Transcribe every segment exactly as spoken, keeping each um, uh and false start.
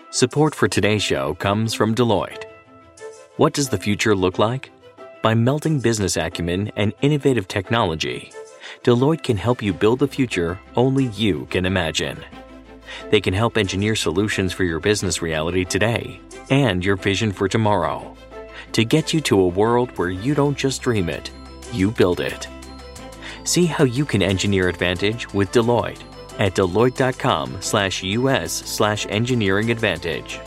Support for today's show comes from Deloitte. What does the future look like? By melding business acumen and innovative technology, Deloitte can help you build the future only you can imagine. They can help engineer solutions for your business reality today and your vision for tomorrow to get you to a world where you don't just dream it, you build it. See how you can engineer advantage with Deloitte at Deloitte.com slash US slash engineering advantage.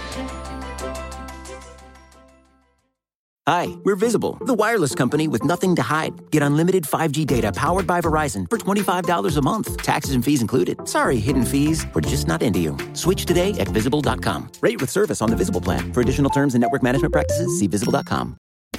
Hi, we're Visible, the wireless company with nothing to hide. Get unlimited five G data powered by Verizon for twenty-five dollars a month. Taxes and fees included. Sorry, hidden fees. We're just not into you. Switch today at Visible dot com. Rate with service on the Visible plan. For additional terms and network management practices, see Visible dot com.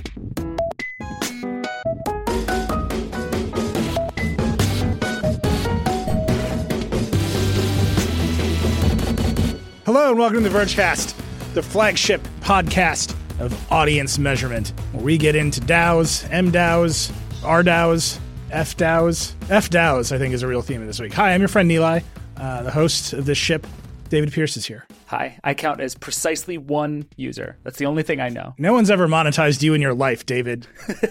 Hello and welcome to the Vergecast, the flagship podcast of audience measurement, where we get into DAOs, M DAOs, R DAOs, F DAOs. F DAOs, I think, is a real theme of this week. Hi, I'm your friend Nilay, uh, the host of this ship. David Pierce is here. Hi, I count as precisely one user. That's the only thing I know. No one's ever monetized you in your life, David.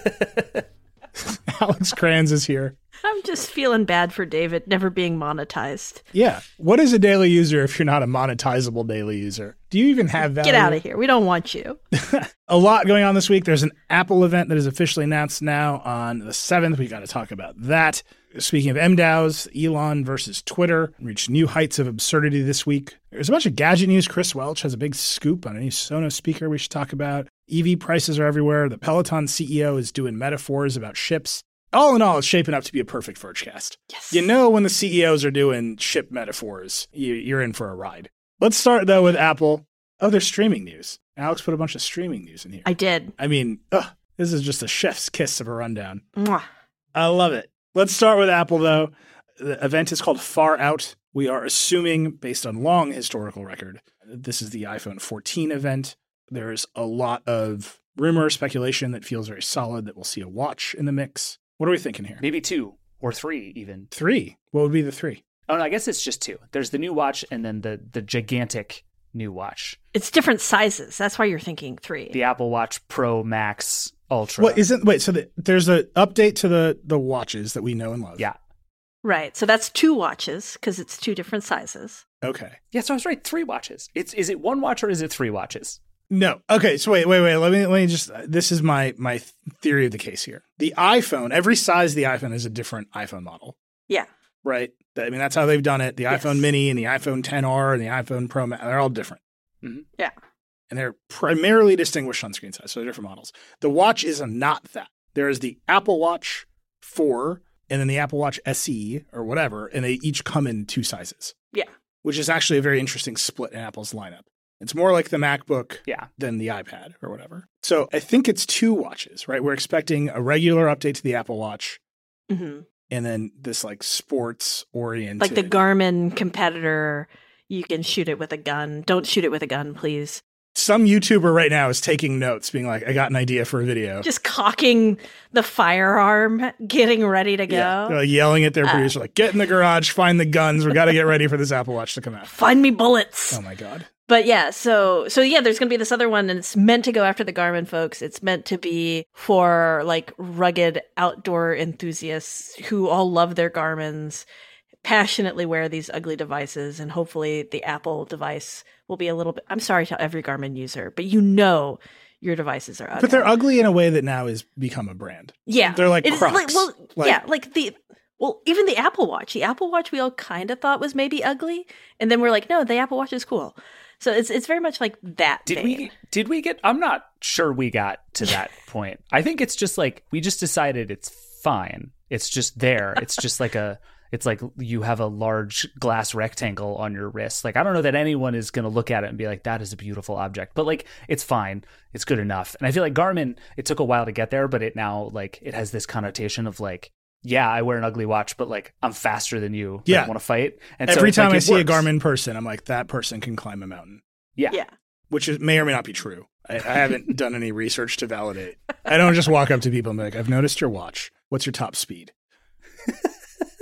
Alex Kranz is here. I'm just feeling bad for David never being monetized. Yeah. What is a daily user if you're not a monetizable daily user? Do you even have value? Get out of here. We don't want you. A lot going on this week. There's an Apple event that is officially announced now on the seventh. We got to talk about that. Speaking of M DAOs, Elon versus Twitter reached new heights of absurdity this week. There's a bunch of gadget news. Chris Welch has a big scoop on a new Sonos speaker we should talk about. E V prices are everywhere. The Peloton C E O is doing metaphors about ships. All in all, it's shaping up to be a perfect Vergecast. Yes. You know when the C E Os are doing ship metaphors, you, you're in for a ride. Let's start, though, with Apple. Oh, there's streaming news. Alex put a bunch of streaming news in here. I did. I mean, ugh, this is just a chef's kiss of a rundown. Mwah. I love it. Let's start with Apple, though. The event is called Far Out. We are assuming, based on long historical record, this is the iPhone fourteen event. There's a lot of rumor, speculation that feels very solid that we'll see a watch in the mix. What are we thinking here? Maybe two or three even. Three? What would be the three? Oh, no, I guess it's just two. There's the new watch and then the, the gigantic new watch. It's different sizes. That's why you're thinking three. The Apple Watch Pro Max Ultra. What isn't? Wait, so the, there's an update to the, the watches that we know and love. Yeah. Right. So that's two watches because it's two different sizes. Okay. Yeah, so I was right. Three watches. It's Is it one watch or is it three watches? No. Okay. So wait, wait, wait. Let me let me just. This is my my theory of the case here. The iPhone, every size of the iPhone is a different iPhone model. Yeah. Right. I mean, that's how they've done it. The Yes. iPhone Mini and the iPhone ten R and the iPhone Pro Max, they're all different. Mm-hmm. Yeah. And they're primarily distinguished on screen size, so they're different models. The watch is not that. There is the Apple Watch four and then the Apple Watch S E or whatever, and they each come in two sizes. Yeah. Which is actually a very interesting split in Apple's lineup. It's more like the MacBook Yeah. than the iPad or whatever. So I think it's two watches, right? We're expecting a regular update to the Apple Watch Mm-hmm. and then this like sports oriented. Like the Garmin competitor, you can shoot it with a gun. Don't shoot it with a gun, please. Some YouTuber right now is taking notes, being like, I got an idea for a video. Just cocking the firearm, getting ready to go. Yeah. They're like yelling at their Uh, producer, like, get in the garage, find the guns. We got to get ready for this Apple Watch to come out. Find me bullets. Oh my God. But yeah, so so yeah, there's going to be this other one, and it's meant to go after the Garmin folks. It's meant to be for like rugged outdoor enthusiasts who all love their Garmins, passionately wear these ugly devices, and hopefully the Apple device will be a little bit. I'm sorry to every Garmin user, but you know your devices are ugly. But they're ugly in a way that now has become a brand. Yeah, They're like It is Crocs. Like, well, Like- yeah, like the. Well, even the Apple Watch. The Apple Watch we all kind of thought was maybe ugly, and then we're like, no, the Apple Watch is cool. So it's it's very much like that. Did vein. we did we get I'm not sure we got to that point. I think it's just like we just decided it's fine. It's just there. It's just like a it's like you have a large glass rectangle on your wrist. Like I don't know that anyone is going to look at it and be like that is a beautiful object. But like it's fine. It's good enough. And I feel like Garmin, it took a while to get there, but it now like it has this connotation of like yeah, I wear an ugly watch, but like I'm faster than you. Yeah. I want to fight. And Every so, time like, I it see works. a Garmin person, I'm like, that person can climb a mountain, Yeah. Yeah. which is, may or may not be true. I, I haven't done any research to validate. I don't just walk up to people and be like, I've noticed your watch. What's your top speed?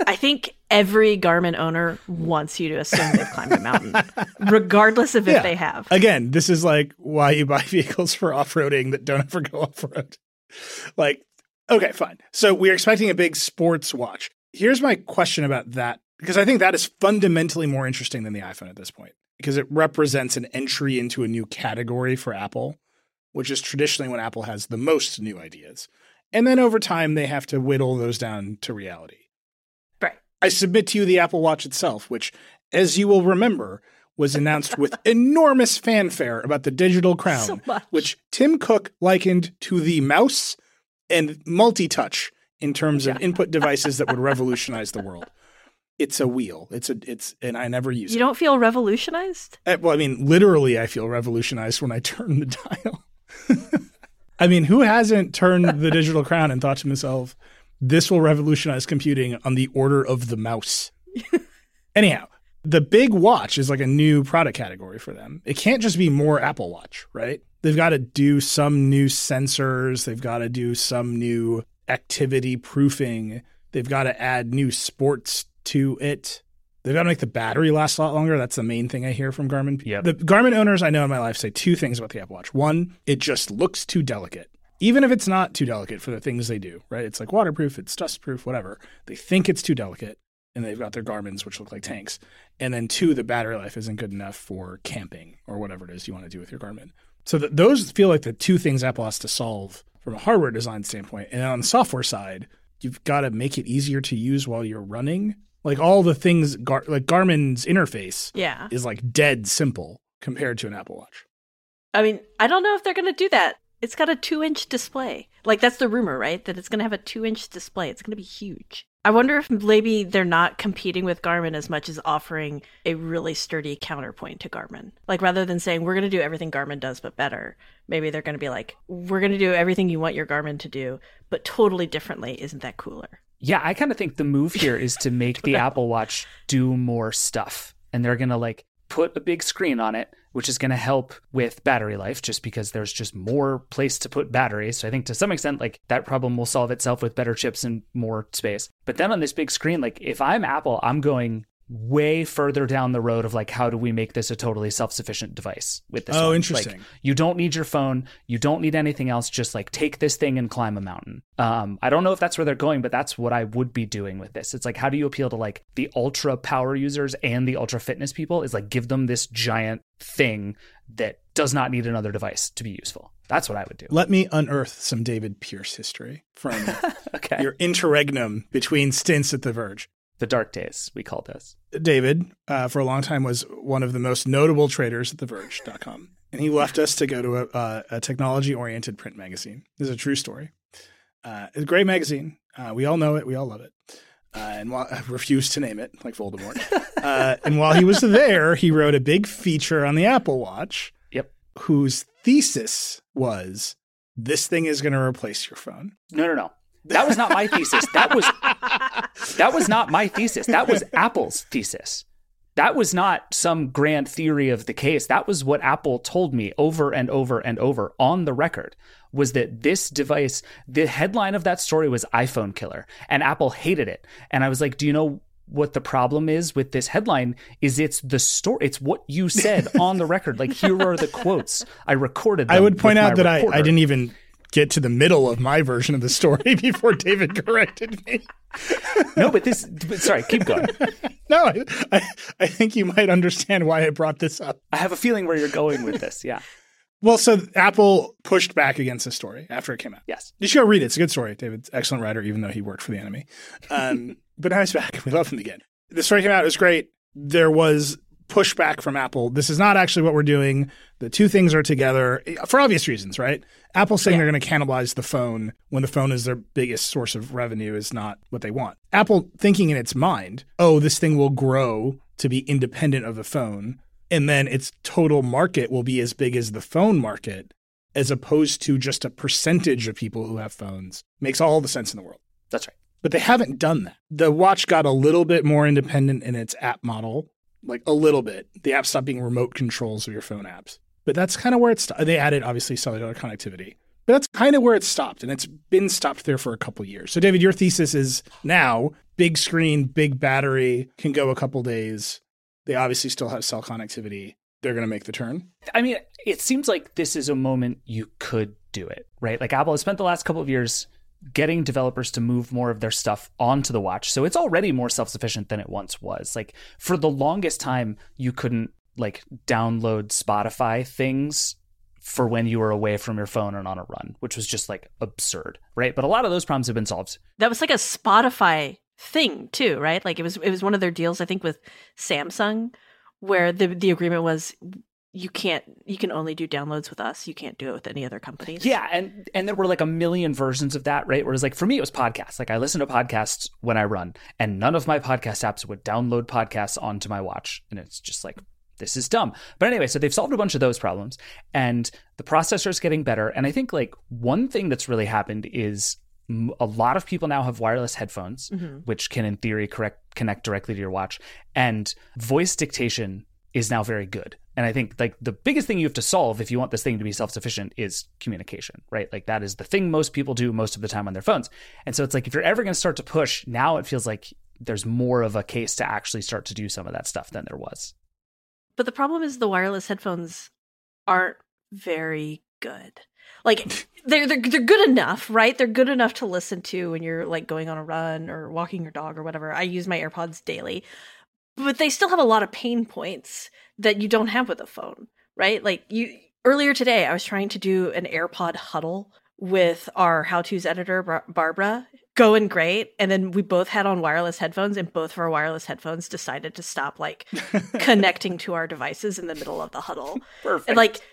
I think every Garmin owner wants you to assume they've climbed a mountain, regardless of if Yeah. they have. Again, this is like why you buy vehicles for off-roading that don't ever go off-road. Like, okay, fine. So we're expecting a big sports watch. Here's my question about that, because I think that is fundamentally more interesting than the iPhone at this point, because it represents an entry into a new category for Apple, which is traditionally when Apple has the most new ideas. And then over time, they have to whittle those down to reality. Right. I submit to you the Apple Watch itself, which, as you will remember, was announced with enormous fanfare about the digital crown, So much. which Tim Cook likened to the mouse and multi-touch in terms of input devices that would revolutionize the world. It's a wheel. It's a it's and I never use You it. don't feel revolutionized? Uh, Well, I mean, literally, I feel revolutionized when I turn the dial. I mean, who hasn't turned the digital crown and thought to himself, this will revolutionize computing on the order of the mouse? Anyhow, the big watch is like a new product category for them. It can't just be more Apple Watch, right? They've got to do some new sensors. They've got to do some new activity proofing. They've got to add new sports to it. They've got to make the battery last a lot longer. That's the main thing I hear from Garmin. Yep. The Garmin owners I know in my life say two things about the Apple Watch. One, it just looks too delicate. Even if it's not too delicate for the things they do, right? It's like waterproof, it's dustproof, whatever. They think it's too delicate, and they've got their Garmins, which look like tanks. And then two, the battery life isn't good enough for camping or whatever it is you want to do with your Garmin. So th- those feel like the two things Apple has to solve from a hardware design standpoint. And on the software side, you've got to make it easier to use while you're running. Like all the things, Gar- like Garmin's interface Yeah. is like dead simple compared to an Apple Watch. I mean, I don't know if they're going to do that. It's got a two-inch display. Like, that's the rumor, right? That it's going to have a two-inch display. It's going to be huge. I wonder if maybe they're not competing with Garmin as much as offering a really sturdy counterpoint to Garmin. Like, rather than saying, we're going to do everything Garmin does, but better, maybe they're going to be like, we're going to do everything you want your Garmin to do, but totally differently. Isn't that cooler? Yeah, I kind of think the move here is to make the Apple Watch do more stuff. And they're going to like put a big screen on it, which is going to help with battery life just because there's just more place to put batteries. So I think to some extent, like that problem will solve itself with better chips and more space. But then on this big screen, like if I'm Apple, I'm going way further down the road of like, how do we make this a totally self-sufficient device with this Oh, one? interesting. Like, you don't need your phone. You don't need anything else. Just like take this thing and climb a mountain. Um, I don't know if that's where they're going, but that's what I would be doing with this. It's like, how do you appeal to like the ultra power users and the ultra fitness people? Is like, give them this giant thing that does not need another device to be useful. That's what I would do. Let me unearth some David Pierce history from Okay. your interregnum between stints at The Verge. The dark days, we call this. David, uh, for a long time, was one of the most notable traders at the verge dot com. And he left us to go to a, uh, a technology-oriented print magazine. This is a true story. Uh, it's a great magazine. Uh, we all know it. We all love it. Uh, and while I refuse to name it, like Voldemort. uh, and while he was there, he wrote a big feature on the Apple Watch. Yep. Whose thesis was, this thing is going to replace your phone. No, no, no. That was not my thesis. That was that was not my thesis. That was Apple's thesis. That was not some grand theory of the case. That was what Apple told me over and over and over on the record, was that this device, the headline of that story was iPhone killer, and Apple hated it. And I was like, do you know what the problem is with this headline? Is it's the story. It's what you said on the record. Like, here are the quotes. I recorded them. I would point with out my that I, recorder. I didn't even get to the middle of my version of the story before David corrected me. No, but this, but sorry, keep going. No, I, I, I think you might understand why I brought this up. I have a feeling where you're going with this. Yeah. Well, so Apple pushed back against the story after it came out. Yes. You should go read it. It's a good story. David's an excellent writer, even though he worked for the enemy. Um, but now he's back. We love him again. The story came out. It was great. There was pushback from Apple. This is not actually what we're doing. The two things are together for obvious reasons, right? Apple saying Yeah. they're going to cannibalize the phone when the phone is their biggest source of revenue is not what they want. Apple thinking in its mind, oh, this thing will grow to be independent of the phone, and then its total market will be as big as the phone market, as opposed to just a percentage of people who have phones, makes all the sense in the world. That's right. But they haven't done that. The watch got a little bit more independent in its app model, like a little bit. The app stopped being remote controls of your phone apps. But that's kind of where it stopped. They added, obviously, cellular connectivity. But that's kind of where it stopped, and it's been stopped there for a couple years. So, David, your thesis is now big screen, big battery, can go a couple days. They obviously still have cell connectivity. They're going to make the turn. I mean, it seems like this is a moment you could do it, right? Like Apple has spent the last couple of years getting developers to move more of their stuff onto the watch. So it's already more self-sufficient than it once was. Like for the longest time, you couldn't like download Spotify things for when you were away from your phone and on a run, which was just like absurd, right? But a lot of those problems have been solved. That was like a Spotify thing too, right? Like it was it was one of their deals, I think, with Samsung, where the the agreement was you can't you can only do downloads with us. You can't do it with any other companies. Yeah, and and there were like a million versions of that, right? Whereas like for me, it was podcasts. Like I listen to podcasts when I run, and none of my podcast apps would download podcasts onto my watch, and it's just like, this is dumb. But anyway, so they've solved a bunch of those problems, and the processor is getting better. And I think like one thing that's really happened is a lot of people now have wireless headphones, mm-hmm. which can in theory correct, connect directly to your watch, and voice dictation is now very good. And I think like the biggest thing you have to solve if you want this thing to be self-sufficient is communication, right? Like that is the thing most people do most of the time on their phones. And so it's like, if you're ever going to start to push, now it feels like there's more of a case to actually start to do some of that stuff than there was. But the problem is the wireless headphones aren't very good. Like they're, they're they're good enough, right? They're good enough to listen to when you're like going on a run or walking your dog or whatever. I use my AirPods daily. But they still have a lot of pain points that you don't have with a phone, right? Like you earlier today, I was trying to do an AirPod huddle with our how-tos editor, Bar- Barbara, going great. And then we both had on wireless headphones, and both of our wireless headphones decided to stop like connecting to our devices in the middle of the huddle. Perfect. And like,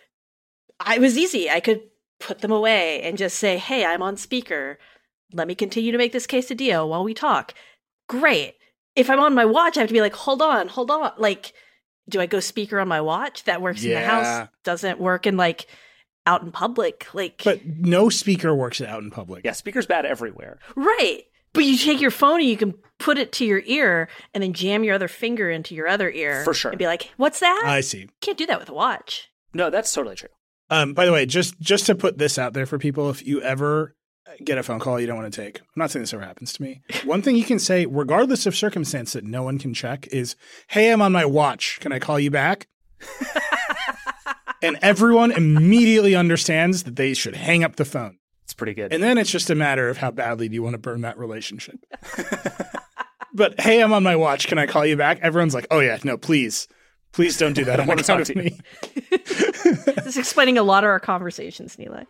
I it was easy. I could put them away and just say, hey, I'm on speaker. Let me continue to make this quesadilla while we talk. Great. If I'm on my watch, I have to be like, hold on, hold on. Like, do I go speaker on my watch? That works yeah. in the house. Doesn't work in like out in public. Like, but no speaker works out in public. Yeah, speaker's bad everywhere. Right. But you take your phone and you can put it to your ear and then jam your other finger into your other ear. For sure. And be like, what's that? I see. Can't do that with a watch. No, that's totally true. Um, by the way, just just to put this out there for people, if you ever get a phone call you don't want to take, I'm not saying this ever happens to me. One thing you can say, regardless of circumstance that no one can check, is, hey, I'm on my watch. Can I call you back? And everyone immediately understands that they should hang up the phone. It's pretty good. And then it's just a matter of how badly do you want to burn that relationship. But, hey, I'm on my watch. Can I call you back? Everyone's like, oh, yeah, no, please. Please don't do that on account of me. This is explaining a lot of our conversations, Nilay.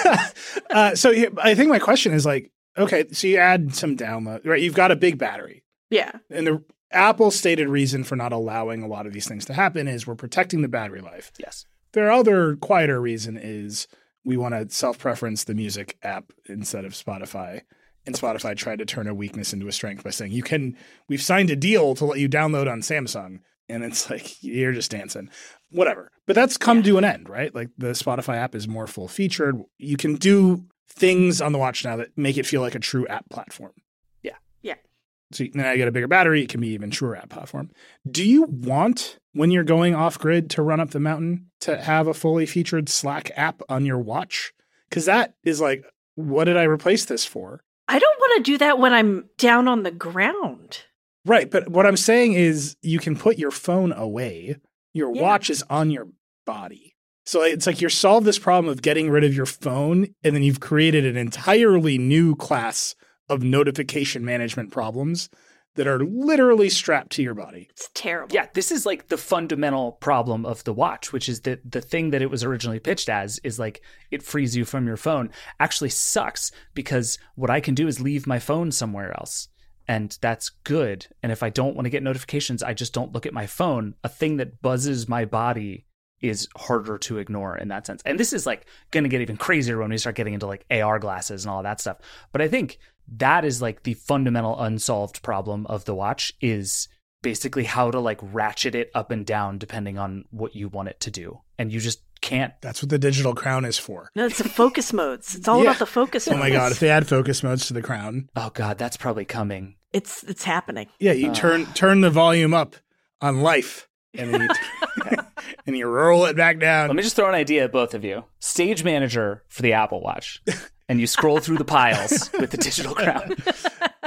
uh, so I think my question is like, okay, so you add some download, right? You've got a big battery. Yeah. And the Apple's stated reason for not allowing a lot of these things to happen is we're protecting the battery life. Yes. Their other quieter reason is we want to self-preference the music app instead of Spotify. And Spotify tried to turn a weakness into a strength by saying, you can, we've signed a deal to let you download on Samsung. And it's like, you're just dancing. Whatever. But that's come yeah. to an end, right? Like the Spotify app is more full featured. You can do things on the watch now that make it feel like a true app platform. Yeah. Yeah. So now you get a bigger battery. It can be even truer app platform. Do you want, when you're going off grid to run up the mountain, to have a fully featured Slack app on your watch? Because that is like, what did I replace this for? I don't want to do that when I'm down on the ground. Right. But what I'm saying is you can put your phone away. Your yeah. watch is on your body. So it's like you're solved this problem of getting rid of your phone, and then you've created an entirely new class of notification management problems that are literally strapped to your body. It's terrible. Yeah, this is like the fundamental problem of the watch, which is that the thing that it was originally pitched as is like it frees you from your phone actually sucks, because what I can do is leave my phone somewhere else. And that's good. And if I don't want to get notifications, I just don't look at my phone. A thing that buzzes my body is harder to ignore in that sense. And this is like going to get even crazier when we start getting into like A R glasses and all that stuff. But I think that is like the fundamental unsolved problem of the watch, is basically how to like ratchet it up and down depending on what you want it to do. And you just can't. That's what the digital crown is for. No, it's the focus modes. It's all yeah. about the focus oh modes. Oh my God, if they add focus modes to the crown. Oh God, that's probably coming. It's it's happening. Yeah, you uh. turn turn the volume up on life, and then you, and you roll it back down. Let me just throw an idea at both of you. Stage manager for the Apple Watch. And you scroll through the piles with the digital crown.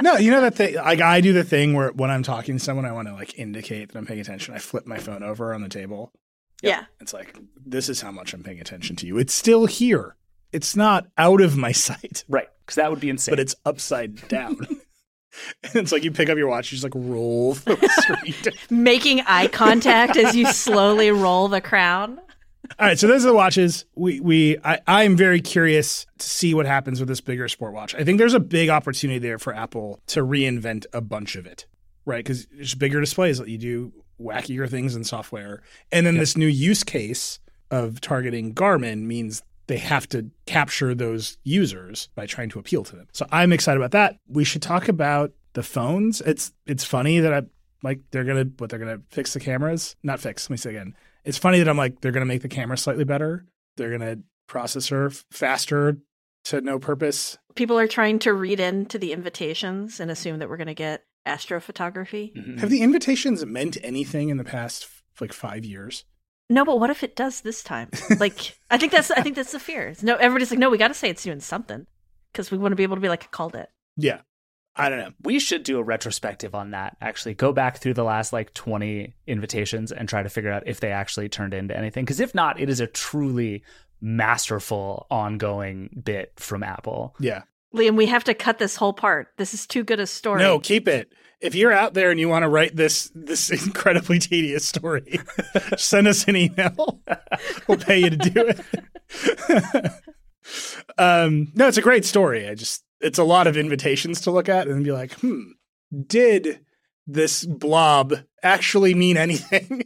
No, you know that thing. Like I do the thing where when I'm talking to someone, I want to like indicate that I'm paying attention. I flip my phone over on the table. Yeah. It's like, this is how much I'm paying attention to you. It's still here. It's not out of my sight. Right. Because that would be insane. But it's upside down. And it's like you pick up your watch, you just like roll the screen. Making eye contact as you slowly roll the crown. All right, so those are the watches. We we I, I'm very curious to see what happens with this bigger sport watch. I think there's a big opportunity there for Apple to reinvent a bunch of it, right? Because it's bigger displays let you do wackier things in software. And then yep. this new use case of targeting Garmin means they have to capture those users by trying to appeal to them. So I'm excited about that. We should talk about the phones. It's it's funny that I like they're gonna what they're gonna fix the cameras. Not fix. Let me say again. It's funny that I'm like they're gonna make the camera slightly better. They're gonna processor faster to no purpose. People are trying to read into the invitations and assume that we're gonna get astrophotography. Mm-hmm. Have the invitations meant anything in the past like five years? No, but what if it does this time? Like, I think that's I think that's the fear. No, everybody's like, no, we got to say it's doing something because we want to be able to be like, I called it. Yeah, I don't know. We should do a retrospective on that. Actually, go back through the last like twenty invitations and try to figure out if they actually turned into anything. Because if not, it is a truly masterful ongoing bit from Apple. Yeah, Liam, we have to cut this whole part. This is too good a story. No, keep it. If you're out there and you want to write this this incredibly tedious story, send us an email. We'll pay you to do it. um, no, it's a great story. I just it's a lot of invitations to look at and be like, hmm, did this blob actually mean anything?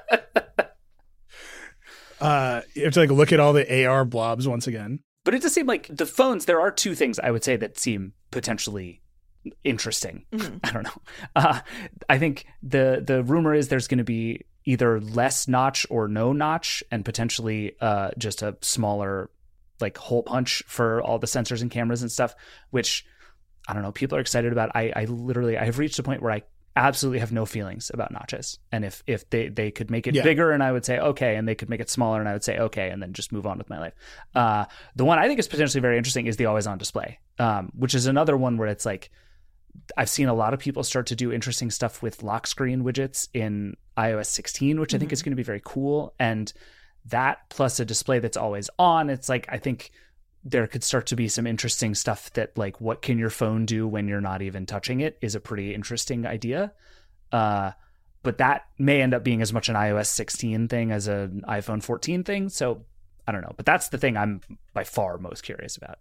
uh, you have to like look at all the A R blobs once again. But it does seem like the phones, there are two things I would say that seem potentially interesting. Mm-hmm. I don't know. Uh, I think the the rumor is there's going to be either less notch or no notch and potentially uh, just a smaller like hole punch for all the sensors and cameras and stuff, which I don't know, people are excited about. I, I literally, I have reached a point where I absolutely have no feelings about notches. And if, if they, they could make it yeah. bigger and I would say, okay, and they could make it smaller and I would say, okay, and then just move on with my life. Uh, the one I think is potentially very interesting is the always on display, um, which is another one where it's like, I've seen a lot of people start to do interesting stuff with lock screen widgets in i O S sixteen, which mm-hmm. I think is going to be very cool. And that plus a display that's always on, it's like, I think there could start to be some interesting stuff that like, what can your phone do when you're not even touching it is a pretty interesting idea. Uh, but that may end up being as much an i O S sixteen thing as an iPhone fourteen thing. So I don't know, but that's the thing I'm by far most curious about.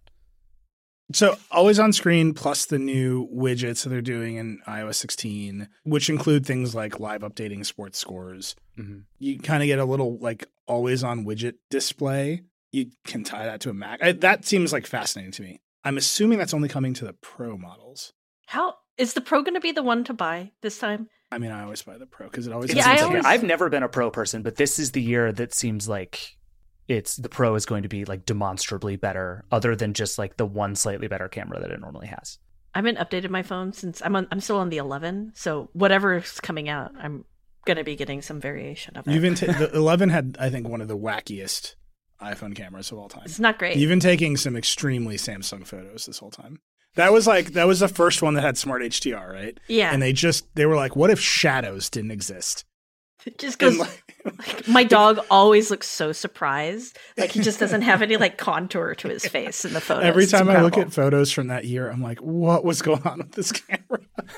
So always on screen plus the new widgets that they're doing in i O S sixteen, which include things like live updating sports scores. Mm-hmm. You kind of get a little like always on widget display. You can tie that to a Mac. I, that seems like fascinating to me. I'm assuming that's only coming to the Pro models. How is the Pro going to be the one to buy this time? I mean, I always buy the Pro because it always. Yeah, has I always... like, I've never been a Pro person, but this is the year that seems like it's the Pro is going to be like demonstrably better, other than just like the one slightly better camera that it normally has. I haven't updated my phone since I'm on. I'm still on the eleven, so whatever's coming out, I'm going to be getting some variation of it. You've been t- the eleven had, I think, one of the wackiest iPhone cameras of all time. It's not great. You've been taking some extremely Samsung photos this whole time. That was like that was the first one that had smart H D R, right? Yeah. And they just they were like, what if shadows didn't exist? It just goes like, like my dog always looks so surprised. Like he just doesn't have any like contour to his face in the photos. Every time I look at photos from that year, I'm like, what was going on with this camera?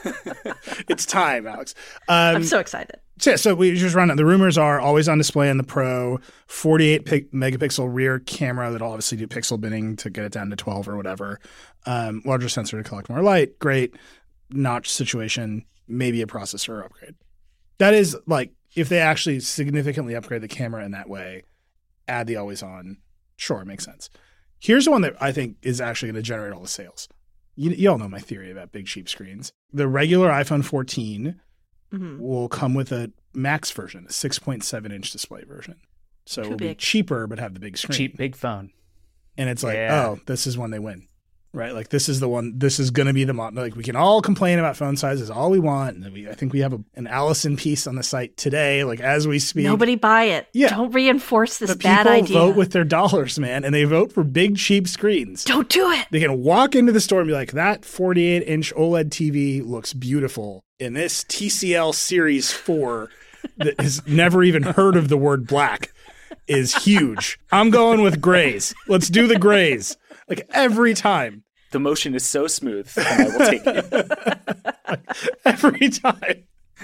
It's time, Alex. Um, I'm so excited. So, yeah, so we just run it. The rumors are always on display in the Pro, forty-eight pic- megapixel rear camera that'll obviously do pixel binning to get it down to twelve or whatever. Um, larger sensor to collect more light. Great. Notch situation. Maybe a processor upgrade. That is like, if they actually significantly upgrade the camera in that way, add the always on, sure, it makes sense. Here's the one that I think is actually going to generate all the sales. You, you all know my theory about big, cheap screens. The regular iPhone fourteen mm-hmm. will come with a max version, a six point seven inch display version. So Too it will big. be cheaper, but have the big screen. Cheap, big phone. And it's like, yeah. oh, this is when they win. right? Like this is the one, this is going to be the model. Like we can all complain about phone sizes all we want. And we, I think we have a, an Allison piece on the site today, like as we speak. Nobody buy it. Yeah. Don't reinforce this the bad idea. People vote with their dollars, man, and they vote for big, cheap screens. Don't do it. They can walk into the store and be like, that forty-eight inch OLED T V looks beautiful. And this T C L Series four that has never even heard of the word black is huge. I'm going with grays. Let's do the grays. Like every time. The motion is so smooth, and I will take it. Every time.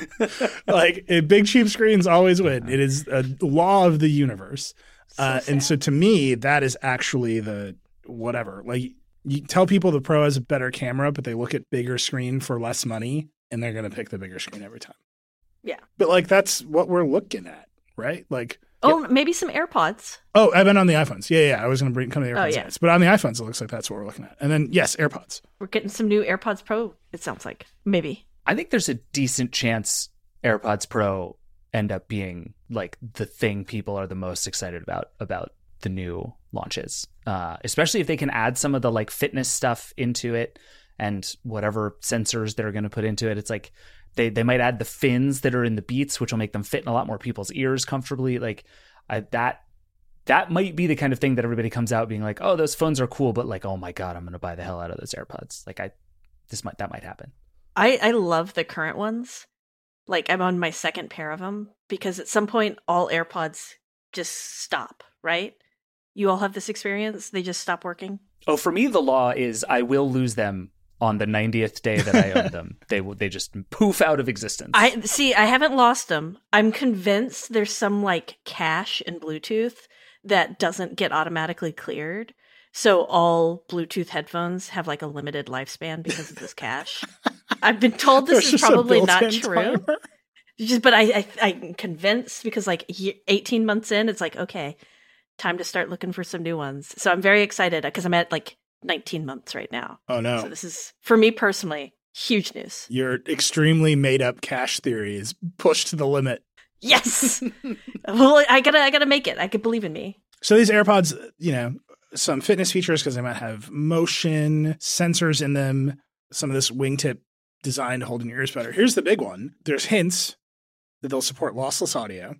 Like eh, big cheap screens always win. It is a law of the universe. So uh, and so to me, that is actually the whatever. Like you tell people the Pro has a better camera, but they look at bigger screen for less money, and they're going to pick the bigger screen every time. Yeah. But like that's what we're looking at, right? Like Oh, maybe some AirPods. Oh, I meant on the iPhones. Yeah, yeah. I was going to bring come to the AirPods. Oh, yeah. Next. But on the iPhones, it looks like that's what we're looking at. And then, yes, AirPods. We're getting some new AirPods Pro, it sounds like. Maybe. I think there's a decent chance AirPods Pro end up being like the thing people are the most excited about about the new launches, uh, especially if they can add some of the like fitness stuff into it and whatever sensors they're going to put into it. It's like they, they might add the fins that are in the Beats, which will make them fit in a lot more people's ears comfortably. Like I, that that might be the kind of thing that everybody comes out being like, oh, those phones are cool, but like, oh my God, I'm going to buy the hell out of those AirPods. Like I, this might, that might happen. I, I love the current ones. Like I'm on my second pair of them because at some point all AirPods just stop, right? You all have this experience? They just stop working? Oh, for me, the law is I will lose them on the ninetieth day that I own them. They will, they just poof out of existence. I see. I haven't lost them. I'm convinced there's some like cache in Bluetooth that doesn't get automatically cleared. So all Bluetooth headphones have like a limited lifespan because of this cache. I've been told this There's is just a probably not built-in true. timer. Just, but I, I, I'm convinced because like eighteen months in, it's like, okay, time to start looking for some new ones. So I'm very excited because I'm at like nineteen months right now. Oh, no. So this is, for me personally, huge news. Your extremely made up cache theory is pushed to the limit. Yes. Well, I gotta, I gotta make it. I could believe in me. So these AirPods, you know, some fitness features because they might have motion sensors in them, some of this wingtip design to hold in your ears better. Here's the big one. There's hints that they'll support lossless audio.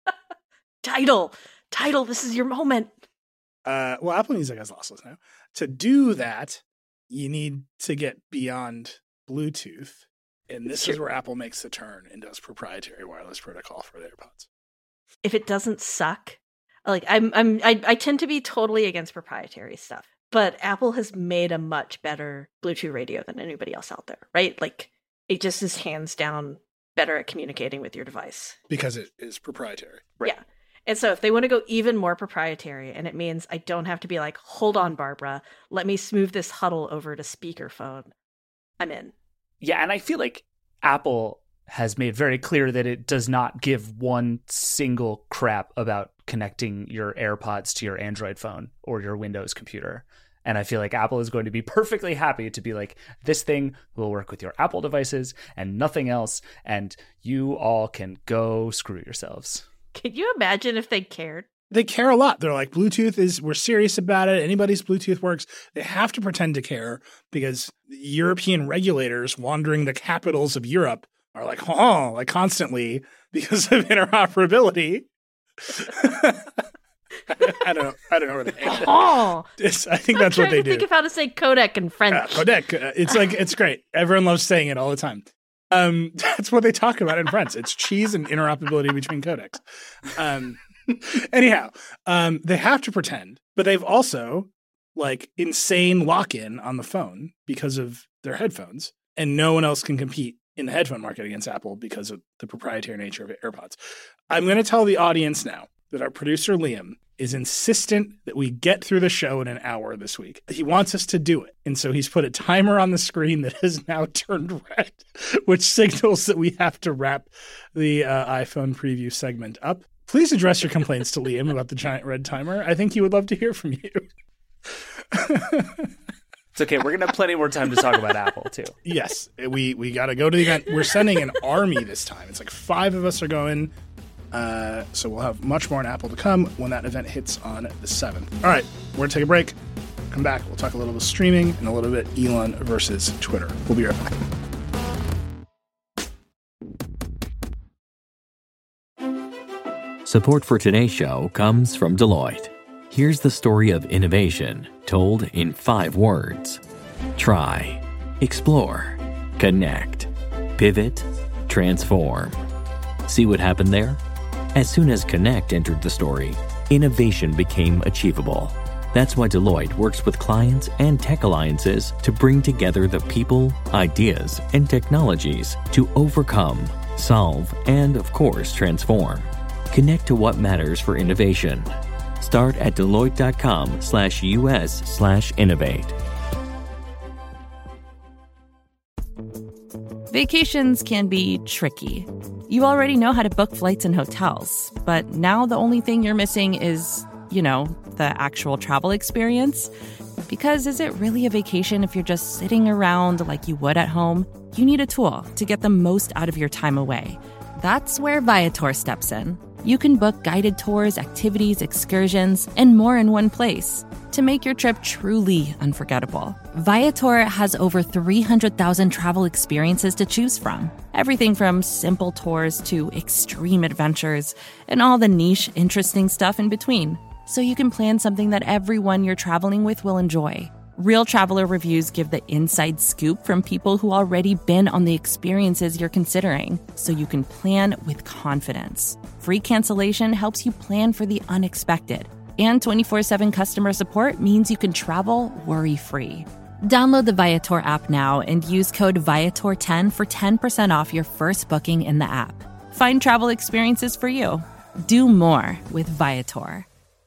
Tidal. Tidal, this is your moment. Uh, well, Apple Music has lossless now. To do that, you need to get beyond Bluetooth. And this Sure. is where Apple makes the turn and does proprietary wireless protocol for the AirPods. If it doesn't suck, like I'm, I'm, I, I tend to be totally against proprietary stuff, but Apple has made a much better Bluetooth radio than anybody else out there, right? Like it just is hands down better at communicating with your device. Because it is proprietary. Right. Yeah. And so if they want to go even more proprietary, and it means I don't have to be like, hold on, Barbara, let me smooth this huddle over to speakerphone, I'm in. Yeah, and I feel like Apple has made very clear that it does not give one single crap about connecting your AirPods to your Android phone or your Windows computer. And I feel like Apple is going to be perfectly happy to be like, this thing will work with your Apple devices and nothing else, and you all can go screw yourselves. Can you imagine if they cared? They care a lot. They're like, Bluetooth is, we're serious about it. Anybody's Bluetooth works. They have to pretend to care because European regulators wandering the capitals of Europe are like, oh, like constantly because of interoperability. I don't know. I don't know where they hate it. Oh, It's, I think that's what I'm they trying to do. think of how to say codec in French. Uh, codec. Uh, It's like, it's great. Everyone loves saying it all the time. Um, that's what they talk about in French. It's cheese and interoperability between codecs. Um, anyhow, um, they have to pretend, but they've also like insane lock-in on the phone because of their headphones, and no one else can compete in the headphone market against Apple because of the proprietary nature of AirPods. I'm going to tell the audience now that our producer Liam is insistent that we get through the show in an hour this week. He wants us to do it. And so he's put a timer on the screen that has now turned red, which signals that we have to wrap the uh, iPhone preview segment up. Please address your complaints to Liam about the giant red timer. I think he would love to hear from you. It's okay. We're going to have plenty more time to talk about Apple, too. Yes, we, we got to go to the event. We're sending an army this time. It's like five of us are going. Uh, so we'll have much more on Apple to come when that event hits on the seventh. All right, we're going to take a break. Come back. We'll talk a little bit streaming and a little bit Elon versus Twitter. We'll be right back. Support for today's show comes from Deloitte. Here's the story of innovation told in five words. Try, explore, connect, pivot, transform. See what happened there? As soon as Connect entered the story, innovation became achievable. That's why Deloitte works with clients and tech alliances to bring together the people, ideas, and technologies to overcome, solve, and of course, transform. Connect to what matters for innovation. Start at Deloitte.com slash US slash innovate. Vacations can be tricky. You already know how to book flights and hotels, but now the only thing you're missing is, you know, the actual travel experience. Because is it really a vacation if you're just sitting around like you would at home? You need a tool to get the most out of your time away. That's where Viator steps in. You can book guided tours, activities, excursions, and more in one place to make your trip truly unforgettable. Viator has over three hundred thousand travel experiences to choose from. Everything from simple tours to extreme adventures and all the niche, interesting stuff in between. So you can plan something that everyone you're traveling with will enjoy. Real traveler reviews give the inside scoop from people who already been on the experiences you're considering, so you can plan with confidence. Free cancellation helps you plan for the unexpected. And twenty-four seven customer support means you can travel worry-free. Download the Viator app now and use code Viator ten for ten percent off your first booking in the app. Find travel experiences for you. Do more with Viator.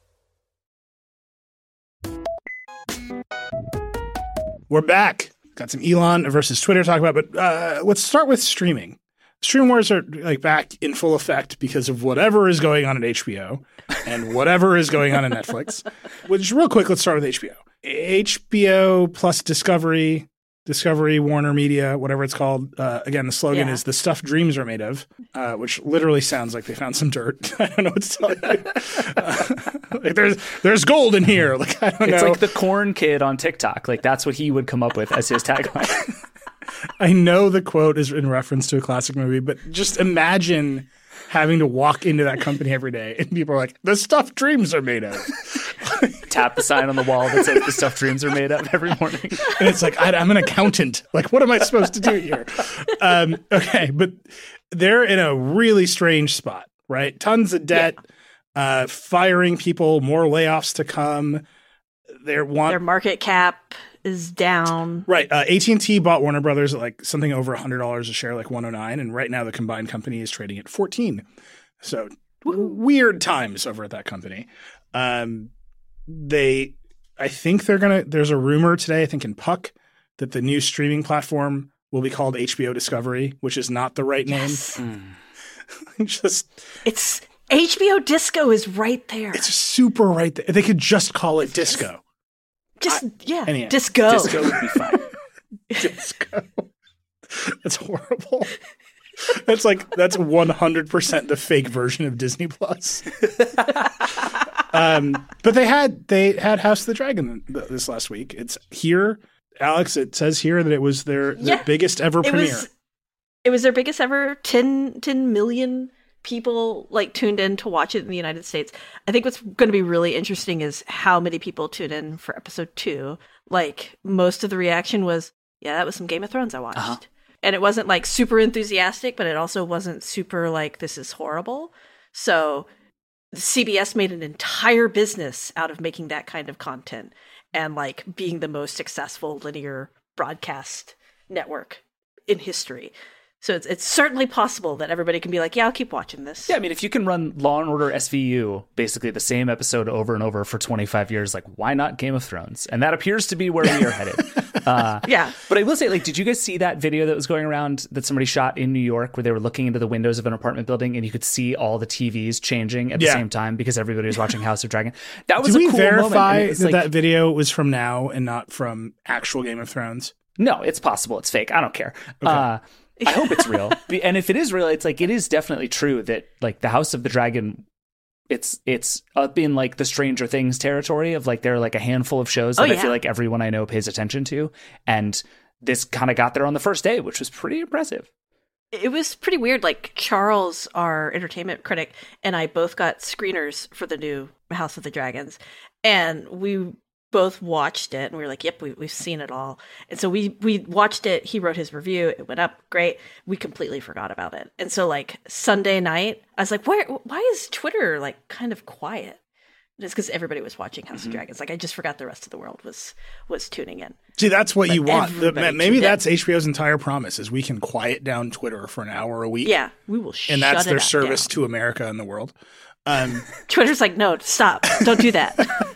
We're back. Got some Elon versus Twitter to talk about, but uh, let's start with streaming. Stream wars are like back in full effect because of whatever is going on at H B O and whatever is going on at Netflix. Which, real quick, let's start with H B O. H B O plus Discovery, Discovery, Warner Media, whatever it's called. Uh, again, the slogan Yeah. is "The Stuff Dreams Are Made Of," uh, which literally sounds like they found some dirt. I don't know what to tell you. Uh, like there's there's gold in here. Like I don't It's know. like the corn kid on TikTok. Like that's what he would come up with as his tagline. I know the quote is in reference to a classic movie, but just imagine having to walk into that company every day and people are like, "The stuff dreams are made of." Tap the sign on the wall that says the stuff dreams are made of every morning. And it's like, I, I'm an accountant. Like, what am I supposed to do here? Um, okay, but they're in a really strange spot, right? Tons of debt, yeah. uh, firing people, more layoffs to come. They're want- Their market cap is down. Right. Uh, A T and T bought Warner Brothers at like something over one hundred dollars a share, like one oh nine. And right now the combined company is trading at fourteen. So w- weird times over at that company. Um, they, I think they're going to, there's a rumor today, I think in Puck, that the new streaming platform will be called H B O Discovery, which is not the right Yes. name. Just, It's H B O Disco is right there. it's super right there. They could just call it Disco. Just, yeah, anyhow, Disco. Disco would be fine. Disco. That's horrible. That's like that's one hundred percent the fake version of Disney Plus. um, but they had they had House of the Dragon th- this last week. It's here, Alex. It says here that it was their, their Yeah. biggest ever It premiere. was, it was their biggest ever. ten, ten million people like tuned in to watch it in the United States. I think what's going to be really interesting is how many people tuned in for episode two. Like most of the reaction was, yeah, that was some Game of Thrones I watched. Uh-huh. And it wasn't like super enthusiastic, but it also wasn't super like, this is horrible. So C B S made an entire business out of making that kind of content and like being the most successful linear broadcast network in history. So it's it's certainly possible that everybody can be like, yeah, I'll keep watching this. Yeah, I mean, if you can run Law and Order S V U, basically the same episode over and over for twenty-five years, like, why not Game of Thrones? And that appears to be where we are headed. Uh, Yeah. But I will say, like, did you guys see that video that was going around that somebody shot in New York where they were looking into the windows of an apartment building and you could see all the T Vs changing at the Yeah. same time because everybody was watching House of Dragon? That was Did a we cool verify moment. And it's that like, that video was from now and not from actual Game of Thrones? no, it's possible. It's fake. I don't care. Uh, I hope it's real. And if it is real, it's like, it is definitely true that like the House of the Dragon It's it's up in like the Stranger Things territory of like there are like a handful of shows that Oh, I yeah. feel like everyone I know pays attention to, and this kind of got there on the first day, which was pretty impressive. It was pretty weird. Like Charles, our entertainment critic, and I both got screeners for the new House of the Dragons, and we both watched it, and we were like, "Yep, we, we've seen it all." And so we we watched it. He wrote his review. It went up great. We completely forgot about it. And so like Sunday night, I was like, "Why? Why is Twitter like kind of quiet?" And it's because everybody was watching House mm-hmm. of Dragons. Like I just forgot the rest of the world was was tuning in. See, that's what But you want. The- everybody maybe tuned in. that's H B O's entire promise is we can quiet down Twitter for an hour a week. Yeah, we will. Shut And that's it their up service down. to America and the world. Um, Twitter's like, no, stop, don't do that.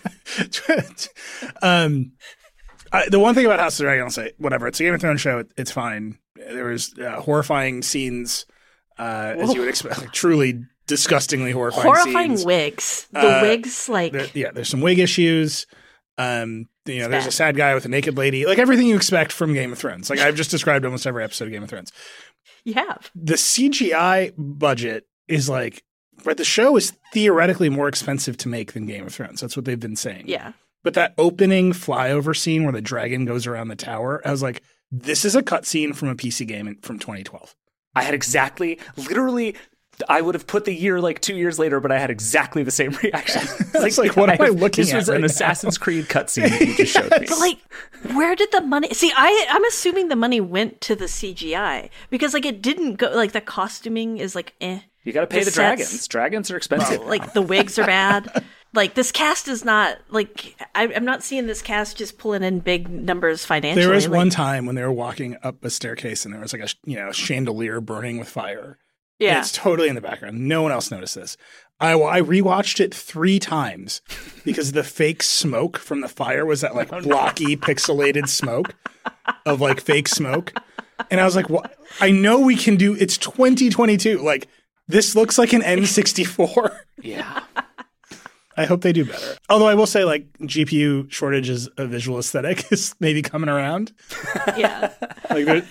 um, I, the one thing about House of the Dragon, I'll say, whatever. It's a Game of Thrones show. It, it's fine. There was uh, horrifying scenes, uh, as you would expect, like, truly disgustingly horrifying, Horrifying scenes. wigs. The Uh, wigs, like, There, yeah, there's some wig issues. Um, you know, It's there's bad. a sad guy with a naked lady. Like everything you expect from Game of Thrones. Like I've just described almost every episode of Game of Thrones. you have. The C G I budget is like, right, the show is theoretically more expensive to make than Game of Thrones. That's what they've been saying. Yeah. But that opening flyover scene where the dragon goes around the tower, I was like, this is a cutscene from a P C game in- from twenty twelve. I had exactly, literally, I would have put the year like two years later, but I had exactly the same reaction. It's like, what am I looking This at was right an now? Assassin's Creed cutscene that you just showed me. But like, where did the money? See, I I'm assuming the money went to the C G I because like it didn't go. Like the costuming is like eh. You got to pay the the, sets- dragons. Dragons are expensive. Like the wigs are bad. Like this cast is not like I, I'm not seeing this cast just pulling in big numbers financially. There was like, one time when they were walking up a staircase and there was like a you know chandelier burning with fire. And yeah. it's totally in the background. No one else noticed this. I, I rewatched it three times because the fake smoke from the fire was that like blocky, pixelated smoke of like fake smoke. And I was like, what? I know we can do, it's twenty twenty-two. Like, this looks like an N sixty-four. Yeah. I hope they do better. Although I will say, like, G P U shortage as a visual aesthetic is maybe coming around. Yeah. Like, there-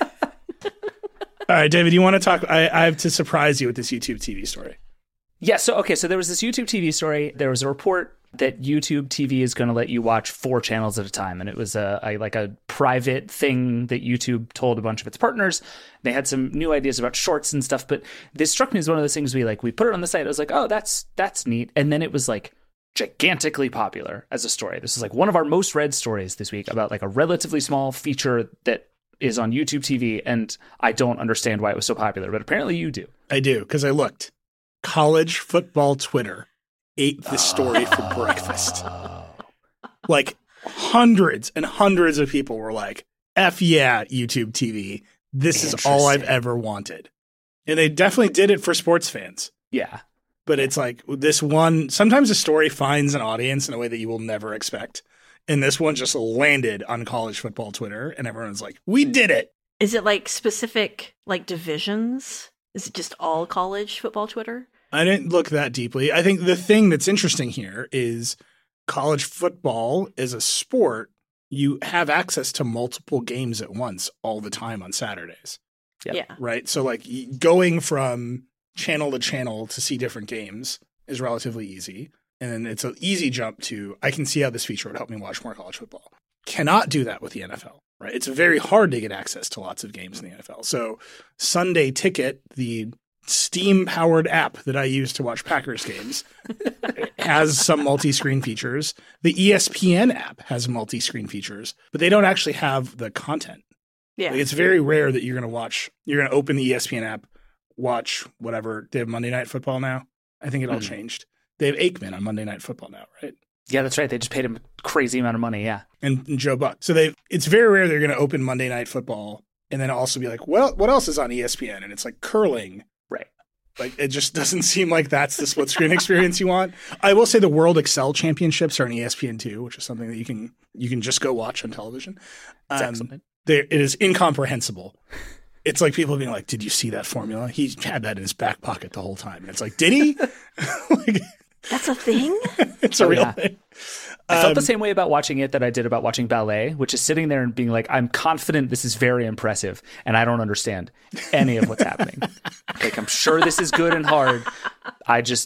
all right, David, you want to talk? I, I have to surprise you with this YouTube T V story. Yeah. So, okay. So there was this YouTube T V story. There was a report that YouTube T V is going to let you watch four channels at a time. And it was a, a like a private thing that YouTube told a bunch of its partners. They had some new ideas about shorts and stuff. But this struck me as one of those things we like, we put it on the site. I was like, oh, that's, that's neat. And then it was like gigantically popular as a story. This is like one of our most read stories this week about like a relatively small feature that is on YouTube T V. And I don't understand why it was so popular, but apparently you do. I do, because I looked. College football Twitter ate this story for breakfast. Like hundreds and hundreds of people were like, F yeah, YouTube T V. This is all I've ever wanted. And they definitely did it for sports fans. Yeah. But it's like this one, sometimes a story finds an audience in a way that you will never expect. And this one just landed on college football Twitter and everyone's like, we did it. Is it like specific like divisions? Is it just all college football Twitter? I didn't look that deeply. I think the thing that's interesting here is college football as a sport, you have access to multiple games at once all the time on Saturdays, Yep. Yeah. right? So like y- going from channel to channel to see different games is relatively easy. And then it's an easy jump to, I can see how this feature would help me watch more college football. Cannot do that with the N F L, right? It's very hard to get access to lots of games in the N F L. So Sunday Ticket, the Steam-powered app that I use to watch Packers games, has some multi-screen features. The E S P N app has multi-screen features, but they don't actually have the content. Yeah. Like, it's very rare that you're going to watch, you're going to open the E S P N app, watch whatever. They have Monday Night Football now. I think it all Mhm. changed. They have Aikman on Monday Night Football now, right? Yeah, that's right. They just paid him a crazy amount of money. Yeah. And, and Joe Buck. So they, it's very rare they're going to open Monday Night Football and then also be like, well, what else is on E S P N? And it's like curling. Right. Like, it just doesn't seem like that's the split screen experience you want. I will say the World Excel Championships are on E S P N two, which is something that you can you can just go watch on television. It's Um, excellent. there, it is incomprehensible. It's like people being like, did you see that formula? He had that in his back pocket the whole time. And it's like, did he? Like, That's a thing? it's a Oh, real yeah. thing. I felt Um, the same way about watching it that I did about watching ballet, which is sitting there and being like, I'm confident this is very impressive, and I don't understand any of what's happening. Like, I'm sure this is good and hard. I just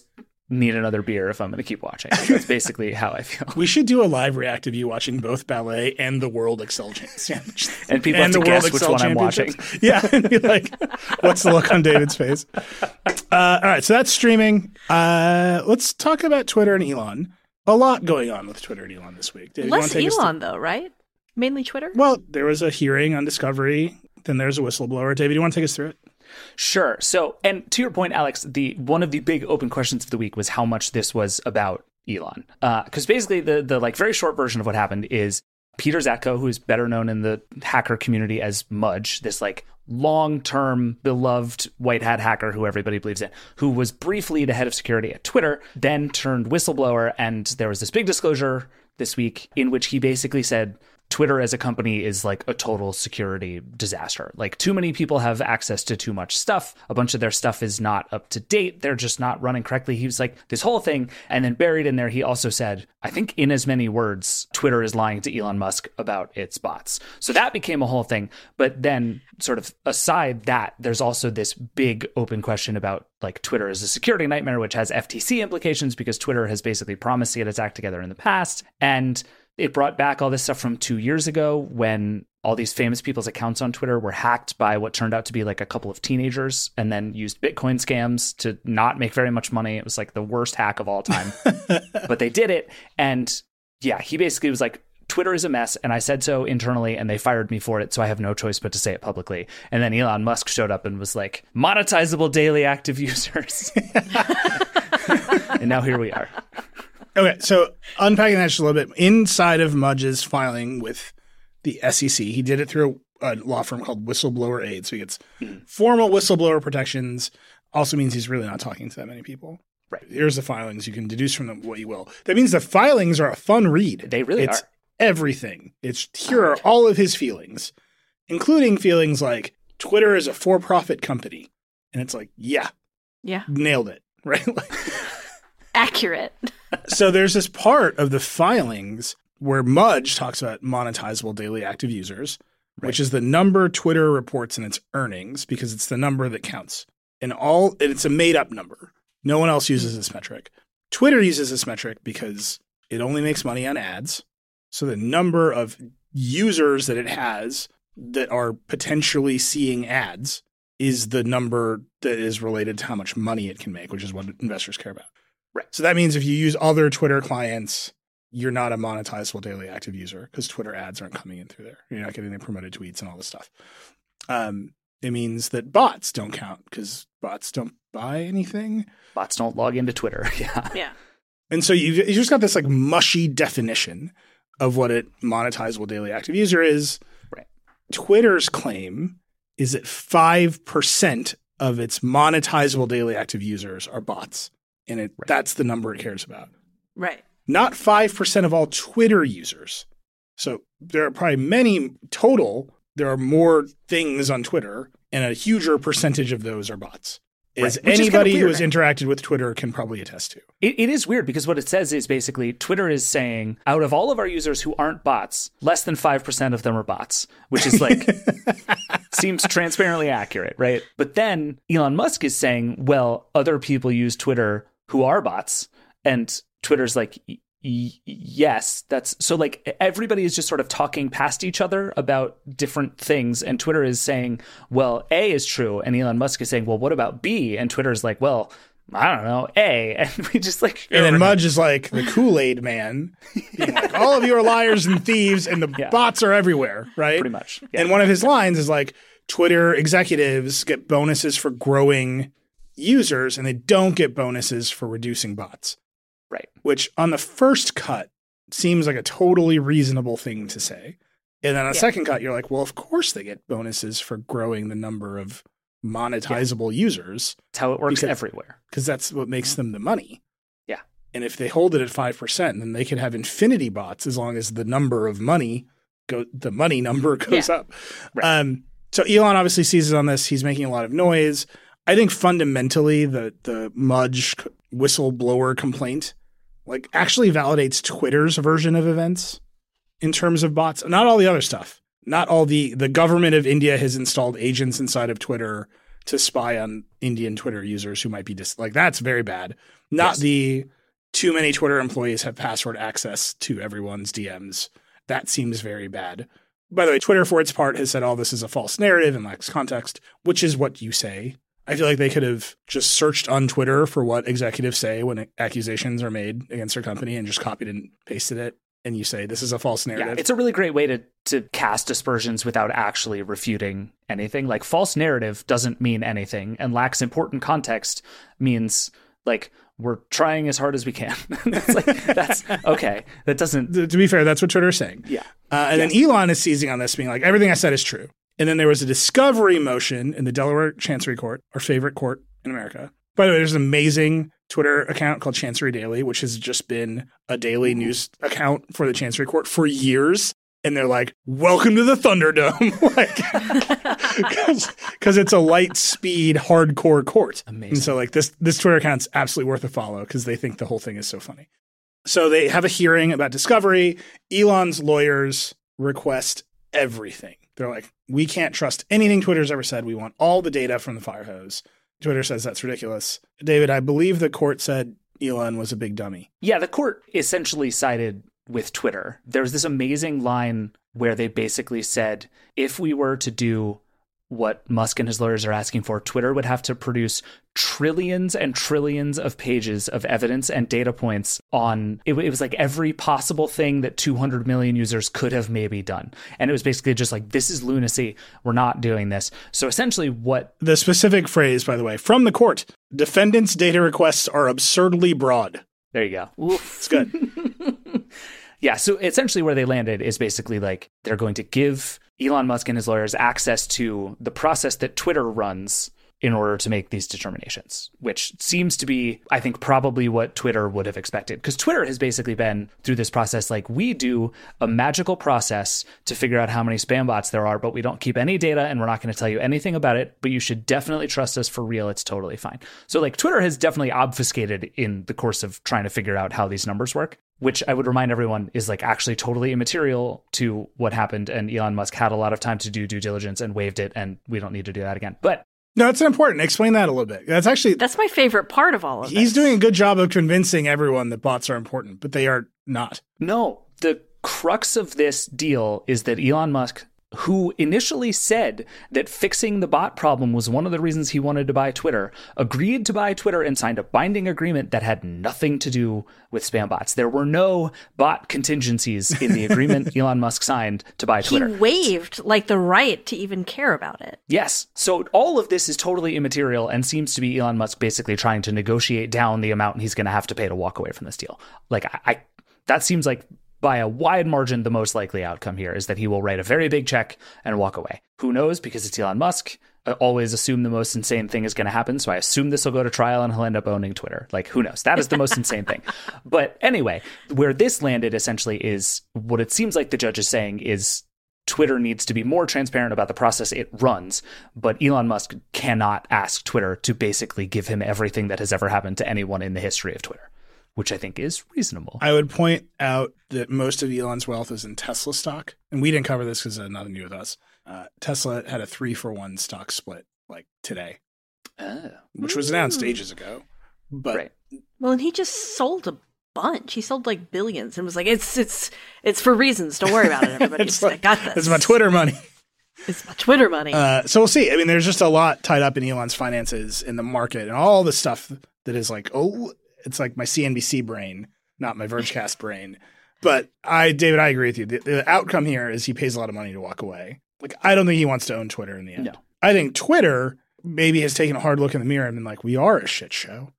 need another beer if I'm going to keep watching. That's basically how I feel. We should do a live react of you watching both ballet and the World Excel Championship. And people and have to the guess World which Excel one I'm watching. Yeah, and be like, what's the look on David's face? Uh, all right, so that's streaming. Uh, let's talk about Twitter and Elon. A lot going on with Twitter and Elon this week. David, Less take Elon, to- though, right? Mainly Twitter? Well, there was a hearing on Discovery. Then there's a whistleblower. David, you want to take us through it? Sure. So, and to your point, Alex, the one of the big open questions of the week was how much this was about Elon. Because uh, basically, the the like very short version of what happened is Peter Zatko, who is better known in the hacker community as Mudge, this like long-term beloved white hat hacker who everybody believes in, who was briefly the head of security at Twitter, then turned whistleblower, and there was this big disclosure this week in which he basically said Twitter as a company is like a total security disaster. Like too many people have access to too much stuff. A bunch of their stuff is not up to date. They're just not running correctly. He was like this whole thing. And then buried in there, he also said, I think in as many words, Twitter is lying to Elon Musk about its bots. So that became a whole thing. But then sort of aside that, there's also this big open question about like Twitter as a security nightmare, which has F T C implications because Twitter has basically promised to get its act together in the past. And it brought back all this stuff from two years ago when all these famous people's accounts on Twitter were hacked by what turned out to be like a couple of teenagers and then used Bitcoin scams to not make very much money. It was like the worst hack of all time, but they did it. And yeah, he basically was like, Twitter is a mess, and I said so internally, and they fired me for it, so I have no choice but to say it publicly. And then Elon Musk showed up and was like, monetizable daily active users. And now here we are. Okay, so unpacking that just a little bit, inside of Mudge's filing with the S E C, he did it through a law firm called Whistleblower Aid. So he gets mm. formal whistleblower protections. Also means he's really not talking to that many people. Right. Here's the filings. You can deduce from them what you will. That means the filings are a fun read. They really it's are. Everything. It's here are all of his feelings, including feelings like Twitter is a for-profit company. And it's like, yeah. Yeah. Nailed it. Right? Like, accurate. So there's this part of the filings where Mudge talks about monetizable daily active users, right, which is the number Twitter reports in its earnings because it's the number that counts. And all and it's a made-up number. No one else uses this metric. Twitter uses this metric because it only makes money on ads. So the number of users that it has that are potentially seeing ads is the number that is related to how much money it can make, which is what investors care about. Right. So that means if you use other Twitter clients, you're not a monetizable daily active user because Twitter ads aren't coming in through there. You're not getting the promoted tweets and all this stuff. Um, it means that bots don't count because bots don't buy anything. Bots don't log into Twitter. Yeah. Yeah. And so you you just got this like mushy definition of what a monetizable daily active user is. Right. Twitter's claim is that five percent of its monetizable daily active users are bots. And it, right. that's the number it cares about. Right. Not five percent of all Twitter users. So there are probably many total. There are more things on Twitter, and a huger percentage of those are bots. As right. anybody is kind of weird, who has right? interacted with Twitter can probably attest to. It, it is weird because what it says is basically Twitter is saying out of all of our users who aren't bots, less than five percent of them are bots, which is like seems transparently accurate, right? But then Elon Musk is saying, well, other people use Twitter who are bots, and Twitter's like, y- yes, that's so like everybody is just sort of talking past each other about different things, and Twitter is saying, well, A is true, and Elon Musk is saying, well, what about B? And Twitter's like, well, I don't know, A. And we just like, and then Mudge is like the Kool-Aid man, being like, all of you are liars and thieves, and the yeah. bots are everywhere, right? Pretty much. Yeah. And one of his lines is like, Twitter executives get bonuses for growing users, and they don't get bonuses for reducing bots. Right. Which on the first cut seems like a totally reasonable thing to say. And then on the Yeah. second cut, you're like, well, of course they get bonuses for growing the number of monetizable yeah. users. It's how it works because, everywhere. Because that's what makes them the money. Yeah. And if they hold it at five percent, then they can have infinity bots as long as the number of money, go, the money number goes yeah. up. Right. Um, so Elon obviously seizes on this. He's making a lot of noise. I think fundamentally the the Mudge whistleblower complaint like actually validates Twitter's version of events in terms of bots. Not all the other stuff. Not all the the government of India has installed agents inside of Twitter to spy on Indian Twitter users who might be dis- like that's very bad. Not Yes. the too many Twitter employees have password access to everyone's D Ms. That seems very bad. By the way, Twitter, for its part, has said all this is a false narrative and lacks context, which is what you say. I feel like they could have just searched on Twitter for what executives say when accusations are made against their company and just copied and pasted it. And you say, this is a false narrative. Yeah, it's a really great way to, to cast aspersions without actually refuting anything. Like, false narrative doesn't mean anything, and lacks important context means, like, we're trying as hard as we can. That's like, that's okay. That doesn't. To, to be fair, that's what Twitter's saying. Yeah. Uh, and Yes. then Elon is seizing on this, being like, everything I said is true. And then there was a discovery motion in the Delaware Chancery Court, our favorite court in America. By the way, there's an amazing Twitter account called Chancery Daily, which has just been a daily news account for the Chancery Court for years. And they're like, welcome to the Thunderdome. like, because it's a light speed, hardcore court. Amazing. And so like this, this Twitter account's absolutely worth a follow because they think the whole thing is so funny. So they have a hearing about discovery. Elon's lawyers request everything. They're like, we can't trust anything Twitter's ever said. We want all the data from the fire hose. Twitter says that's ridiculous. David, I believe the court said Elon was a big dummy. Yeah, the court essentially sided with Twitter. There was this amazing line where they basically said, if we were to do what Musk and his lawyers are asking for, Twitter would have to produce trillions and trillions of pages of evidence and data points on, it, it was like every possible thing that two hundred million users could have maybe done. And it was basically just like, this is lunacy. We're not doing this. So essentially what... The specific phrase, by the way, from the court, defendants' data requests are absurdly broad. There you go. It's good. Yeah, so essentially where they landed is basically like they're going to give Elon Musk and his lawyers access to the process that Twitter runs in order to make these determinations, which seems to be, I think, probably what Twitter would have expected. Because Twitter has basically been through this process like, we do a magical process to figure out how many spam bots there are, but we don't keep any data and we're not going to tell you anything about it, but you should definitely trust us for real. It's totally fine. So like Twitter has definitely obfuscated in the course of trying to figure out how these numbers work, which I would remind everyone is like actually totally immaterial to what happened. And Elon Musk had a lot of time to do due diligence and waived it. And we don't need to do that again. But No, it's important. Explain that a little bit. That's actually... That's my favorite part of all of He's this. doing a good job of convincing everyone that bots are important, but they are not. no, the crux of this deal is that Elon Musk, who initially said that fixing the bot problem was one of the reasons he wanted to buy Twitter, agreed to buy Twitter and signed a binding agreement that had nothing to do with spam bots. There were no bot contingencies in the agreement Elon Musk signed to buy Twitter. He waived like the right to even care about it. Yes. So all of this is totally immaterial and seems to be Elon Musk basically trying to negotiate down the amount he's going to have to pay to walk away from this deal. Like, I, I that seems like by a wide margin, the most likely outcome here is that he will write a very big check and walk away. Who knows? Because it's Elon Musk. I always assume the most insane thing is going to happen. So I assume this will go to trial and he'll end up owning Twitter. Like, who knows? That is the most insane thing. But anyway, where this landed essentially is what it seems like the judge is saying is Twitter needs to be more transparent about the process it runs, but Elon Musk cannot ask Twitter to basically give him everything that has ever happened to anyone in the history of Twitter, which I think is reasonable. I would point out that most of Elon's wealth is in Tesla stock. And we didn't cover this because it had nothing to do with us. Uh, Tesla had a three for one stock split like today, Oh. which was announced ages ago. But Right. Well, and he just sold a bunch. He sold like billions and was like, "It's it's it's for reasons. Don't worry about it, everybody. it's, I like, got this. it's my Twitter money. It's my Twitter money." Uh, so we'll see. I mean, there's just a lot tied up in Elon's finances in the market and all the stuff that is like, oh, it's like my C N B C brain, not my Vergecast brain. But I, David, I agree with you. The, the outcome here is he pays a lot of money to walk away. Like, I don't think he wants to own Twitter in the end. No. I think Twitter maybe has taken a hard look in the mirror and been like, we are a shit show.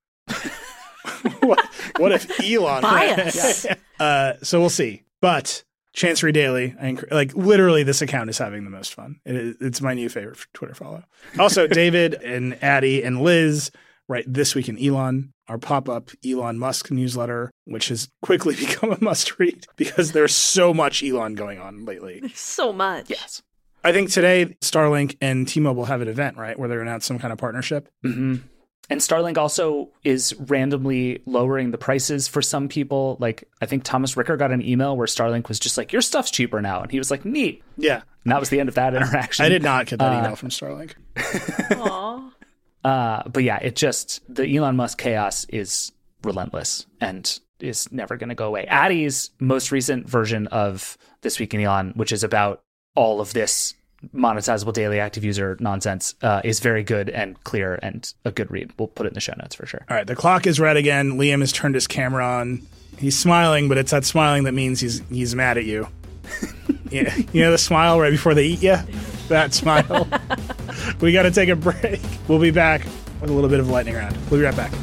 what, what if Elon Bias. uh, so we'll see. But Chancery Daily, I enc- like literally this account is having the most fun. It is, it's my new favorite Twitter follow. Also, David and Addie and Liz write This Week in Elon, our pop-up Elon Musk newsletter, which has quickly become a must-read because there's so much Elon going on lately. So much. Yes. I think today Starlink and T-Mobile have an event, right, where they're announcing some kind of partnership. Mm-hmm. And Starlink also is randomly lowering the prices for some people. Like, I think Thomas Ricker got an email where Starlink was just like, your stuff's cheaper now. And he was like, neat. Yeah. And that was the end of that interaction. I did not get that Uh, email from Starlink. Aw. Uh, but yeah, it just, the Elon Musk chaos is relentless and is never going to go away. Addie's most recent version of This Week in Elon, which is about all of this monetizable daily active user nonsense, uh, is very good and clear and a good read. We'll put it in the show notes for sure. All right, the clock is red again. Liam has turned his camera on. He's smiling, but it's that smiling that means he's he's mad at you. Yeah, you know the smile right before they eat you? That smile. We got to take a break. We'll be back with a little bit of lightning round. We'll be right back.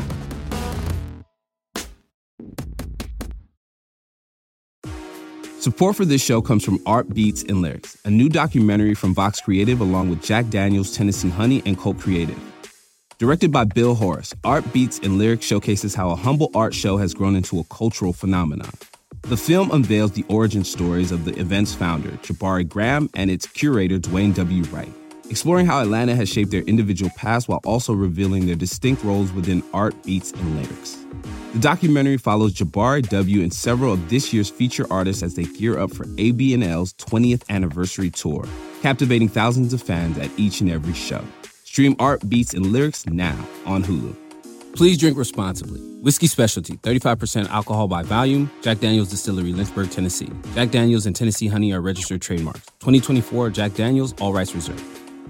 Support for this show comes from Art Beats and Lyrics, a new documentary from Vox Creative along with Jack Daniels, Tennessee Honey, and Cult Creative. Directed by Bill Horace, Art Beats and Lyrics showcases how a humble art show has grown into a cultural phenomenon. The film unveils the origin stories of the event's founder, Jabari Graham, and its curator, Dwayne W. Wright, exploring how Atlanta has shaped their individual paths while also revealing their distinct roles within art, beats, and lyrics. The documentary follows Jabari W. and several of this year's feature artists as they gear up for A B N L's twentieth anniversary tour, captivating thousands of fans at each and every show. Stream Art, Beats, and Lyrics now on Hulu. Please drink responsibly. Whiskey Specialty, thirty-five percent alcohol by volume. Jack Daniels Distillery, Lynchburg, Tennessee. Jack Daniels and Tennessee Honey are registered trademarks. twenty twenty-four Jack Daniels, all rights reserved.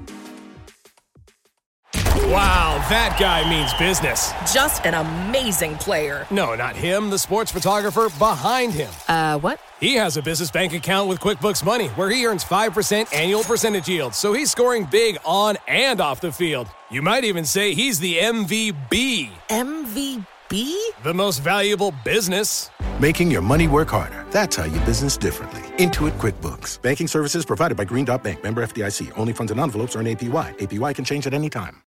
Wow, that guy means business. Just an amazing player. No, not him, the sports photographer behind him. Uh, what? He has a business bank account with QuickBooks Money where he earns five percent annual percentage yield, so he's scoring big on and off the field. You might even say he's the M V B. M V B? The most valuable business. Making your money work harder. That's how you business differently. Intuit QuickBooks. Banking services provided by Green Dot Bank. Member F D I C. Only funds and envelopes earn A P Y. A P Y can change at any time.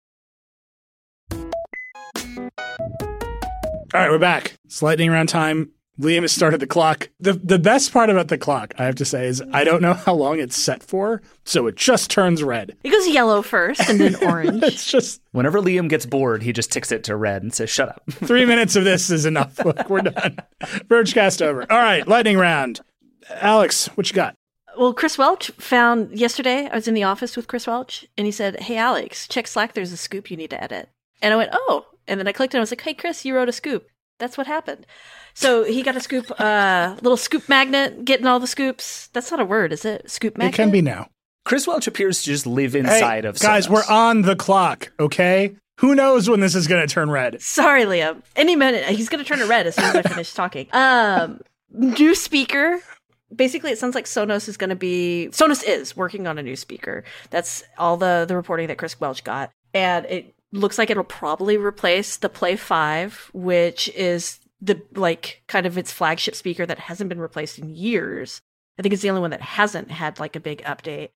All right, we're back. It's lightning round time. Liam has started the clock. The the best part about the clock, I have to say, is I don't know how long it's set for, so it just turns red. It goes yellow first and then orange. It's just... Whenever Liam gets bored, he just ticks it to red and says, shut up. Three minutes of this is enough. Look, we're done. Vergecast over. All right, lightning round. Alex, what you got? Well, Chris Welch found yesterday, I was in the office with Chris Welch, and he said, hey, Alex, check Slack. There's a scoop you need to edit. And I went, oh. And then I clicked and I was like, hey, Chris, you wrote a scoop. That's what happened. So he got a scoop, uh, little scoop magnet, getting all the scoops. That's not a word, is it? Scoop magnet? It can be now. Chris Welch appears to just live inside hey, of guys, Sonos. we're on the clock, okay? Who knows when this is going to turn red? Sorry, Liam. Any minute. He's going to turn it red as soon as I finish talking. Um, new speaker. Basically, it sounds like Sonos is going to be... Sonos is working on a new speaker. That's all the, the reporting that Chris Welch got. And it looks like it'll probably replace the Play five, which is the like kind of its flagship speaker that hasn't been replaced in years. I think it's the only one that hasn't had like a big update.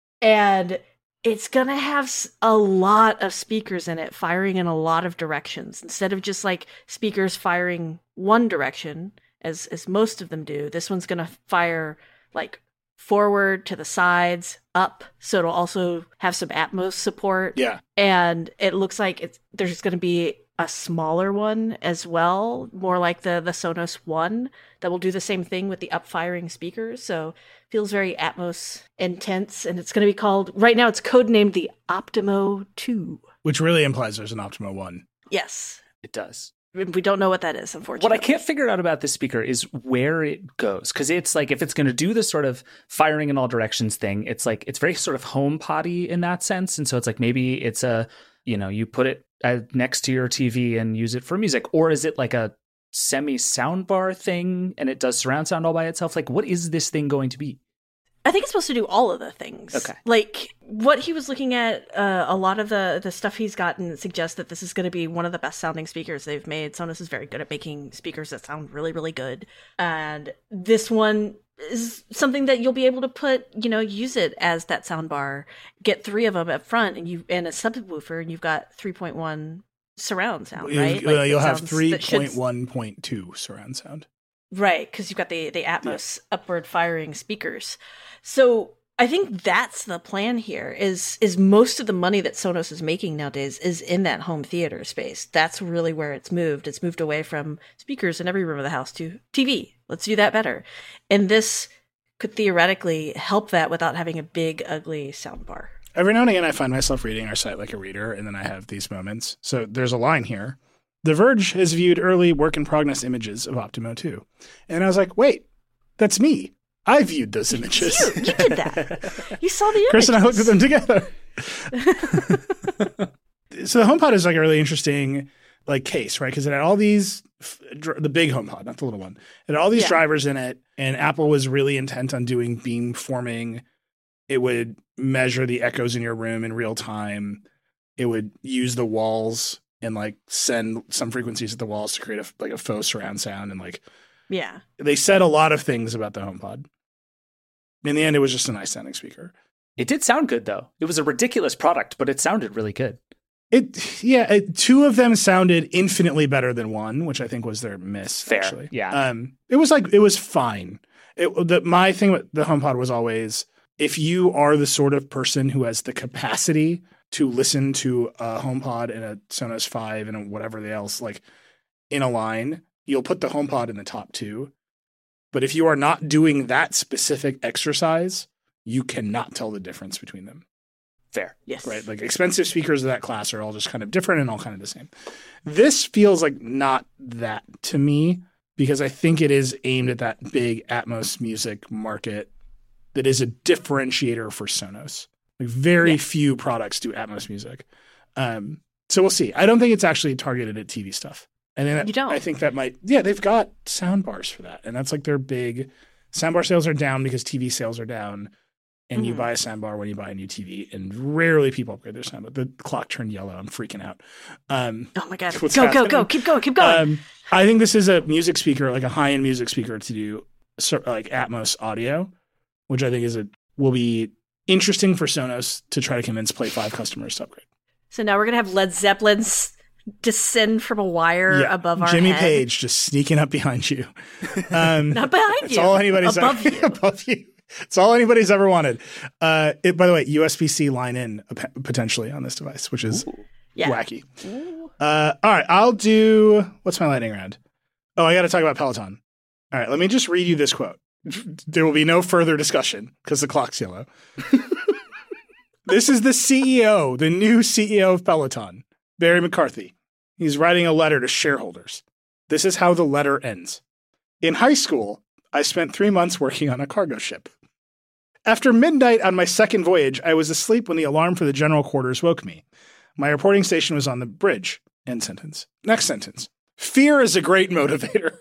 And it's going to have a lot of speakers in it firing in a lot of directions. Instead of just like speakers firing one direction, as as most of them do, this one's going to fire like forward, to the sides, up. So it'll also have some Atmos support. Yeah. And it looks like it's there's going to be a smaller one as well, more like the, the Sonos One, that will do the same thing with the up-firing speakers. So feels very Atmos intense. And it's going to be called, right now it's codenamed the Optimo two. Which really implies there's an Optimo one. Yes. It does. We don't know what that is, unfortunately. What I can't figure out about this speaker is where it goes. Because it's like, if it's going to do this sort of firing in all directions thing, it's like, it's very sort of home potty in that sense. And so it's like, maybe it's a, you know, you put it uh, next to your T V and use it for music. Or is it like a semi soundbar thing and it does surround sound all by itself? Like, what is this thing going to be? I think it's supposed to do all of the things. Okay. Like, what he was looking at, uh, a lot of the, the stuff he's gotten suggests that this is going to be one of the best sounding speakers they've made. Sonos is very good at making speakers that sound really, really good. And this one is something that you'll be able to put, you know, use it as that sound bar. Get three of them up front and you and a subwoofer, and you've got three point one surround sound, right? Like, uh, you'll have sounds three point one point two surround sound. Right, because you've got the, the Atmos yeah. upward firing speakers. So I think that's the plan here, is is most of the money that Sonos is making nowadays is in that home theater space. That's really where it's moved. It's moved away from speakers in every room of the house to T V. Let's do that better. And this could theoretically help that without having a big, ugly soundbar. Every now and again, I find myself reading our site like a reader, and then I have these moments. So there's a line here. The Verge has viewed early work-in-progress images of Optimo two. And I was like, wait, that's me. I viewed those images. You, you did that. You saw the images. Chris and I looked at them together. So the HomePod is like a really interesting like case, right? Because it had all these, the big HomePod, not the little one. It had all these yeah. drivers in it, and Apple was really intent on doing beamforming. It would measure the echoes in your room in real time. It would use the walls and like send some frequencies at the walls to create a, like a faux surround sound. And like, yeah, they said a lot of things about the HomePod. In the end, it was just a nice sounding speaker. It did sound good though. It was a ridiculous product, but it sounded really good. It, yeah, it, two of them sounded infinitely better than one, which I think was their miss. Fair, actually. yeah. Um, it was like, it was fine. It, the, my thing with the HomePod was always, if you are the sort of person who has the capacity to listen to a HomePod and a Sonos five and a whatever else, like in a line, you'll put the HomePod in the top two. But if you are not doing that specific exercise, you cannot tell the difference between them. Fair. Yes. Right. Like expensive speakers of that class are all just kind of different and all kind of the same. This feels like not that to me because I think it is aimed at that big Atmos music market that is a differentiator for Sonos. Like very yeah. few products do Atmos music. Um, so we'll see. I don't think it's actually targeted at T V stuff. And then you don't. I think that might, yeah, they've got sound bars for that. And that's like their big soundbar sales are down because T V sales are down. And mm-hmm. you buy a soundbar when you buy a new T V, and rarely people upgrade their soundbar. The clock turned yellow. I'm freaking out. Um, oh my God. Go, happening? go, go. Keep going. Keep going. Um, I think this is a music speaker, like a high-end music speaker to do like Atmos audio, which I think is a will be interesting for Sonos to try to convince Play five customers to upgrade. So now we're going to have Led Zeppelin's descend from a wire yeah, above our Jimmy head. Page just sneaking up behind you. Um, Not behind that's you. all anybody's above ever, you. above you. It's all anybody's ever wanted. Uh, it, by the way, U S B C line in uh, potentially on this device, which is yeah. wacky. Uh, all right, I'll do – what's my lightning round? Oh, I got to talk about Peloton. All right, let me just read you this quote. There will be no further discussion because the clock's yellow. This is the C E O, the new C E O of Peloton, Barry McCarthy. He's writing a letter to shareholders. This is how the letter ends. In high school, I spent three months working on a cargo ship. After midnight on my second voyage, I was asleep when the alarm for the general quarters woke me. My reporting station was on the bridge. End sentence. Next sentence. Fear is a great motivator.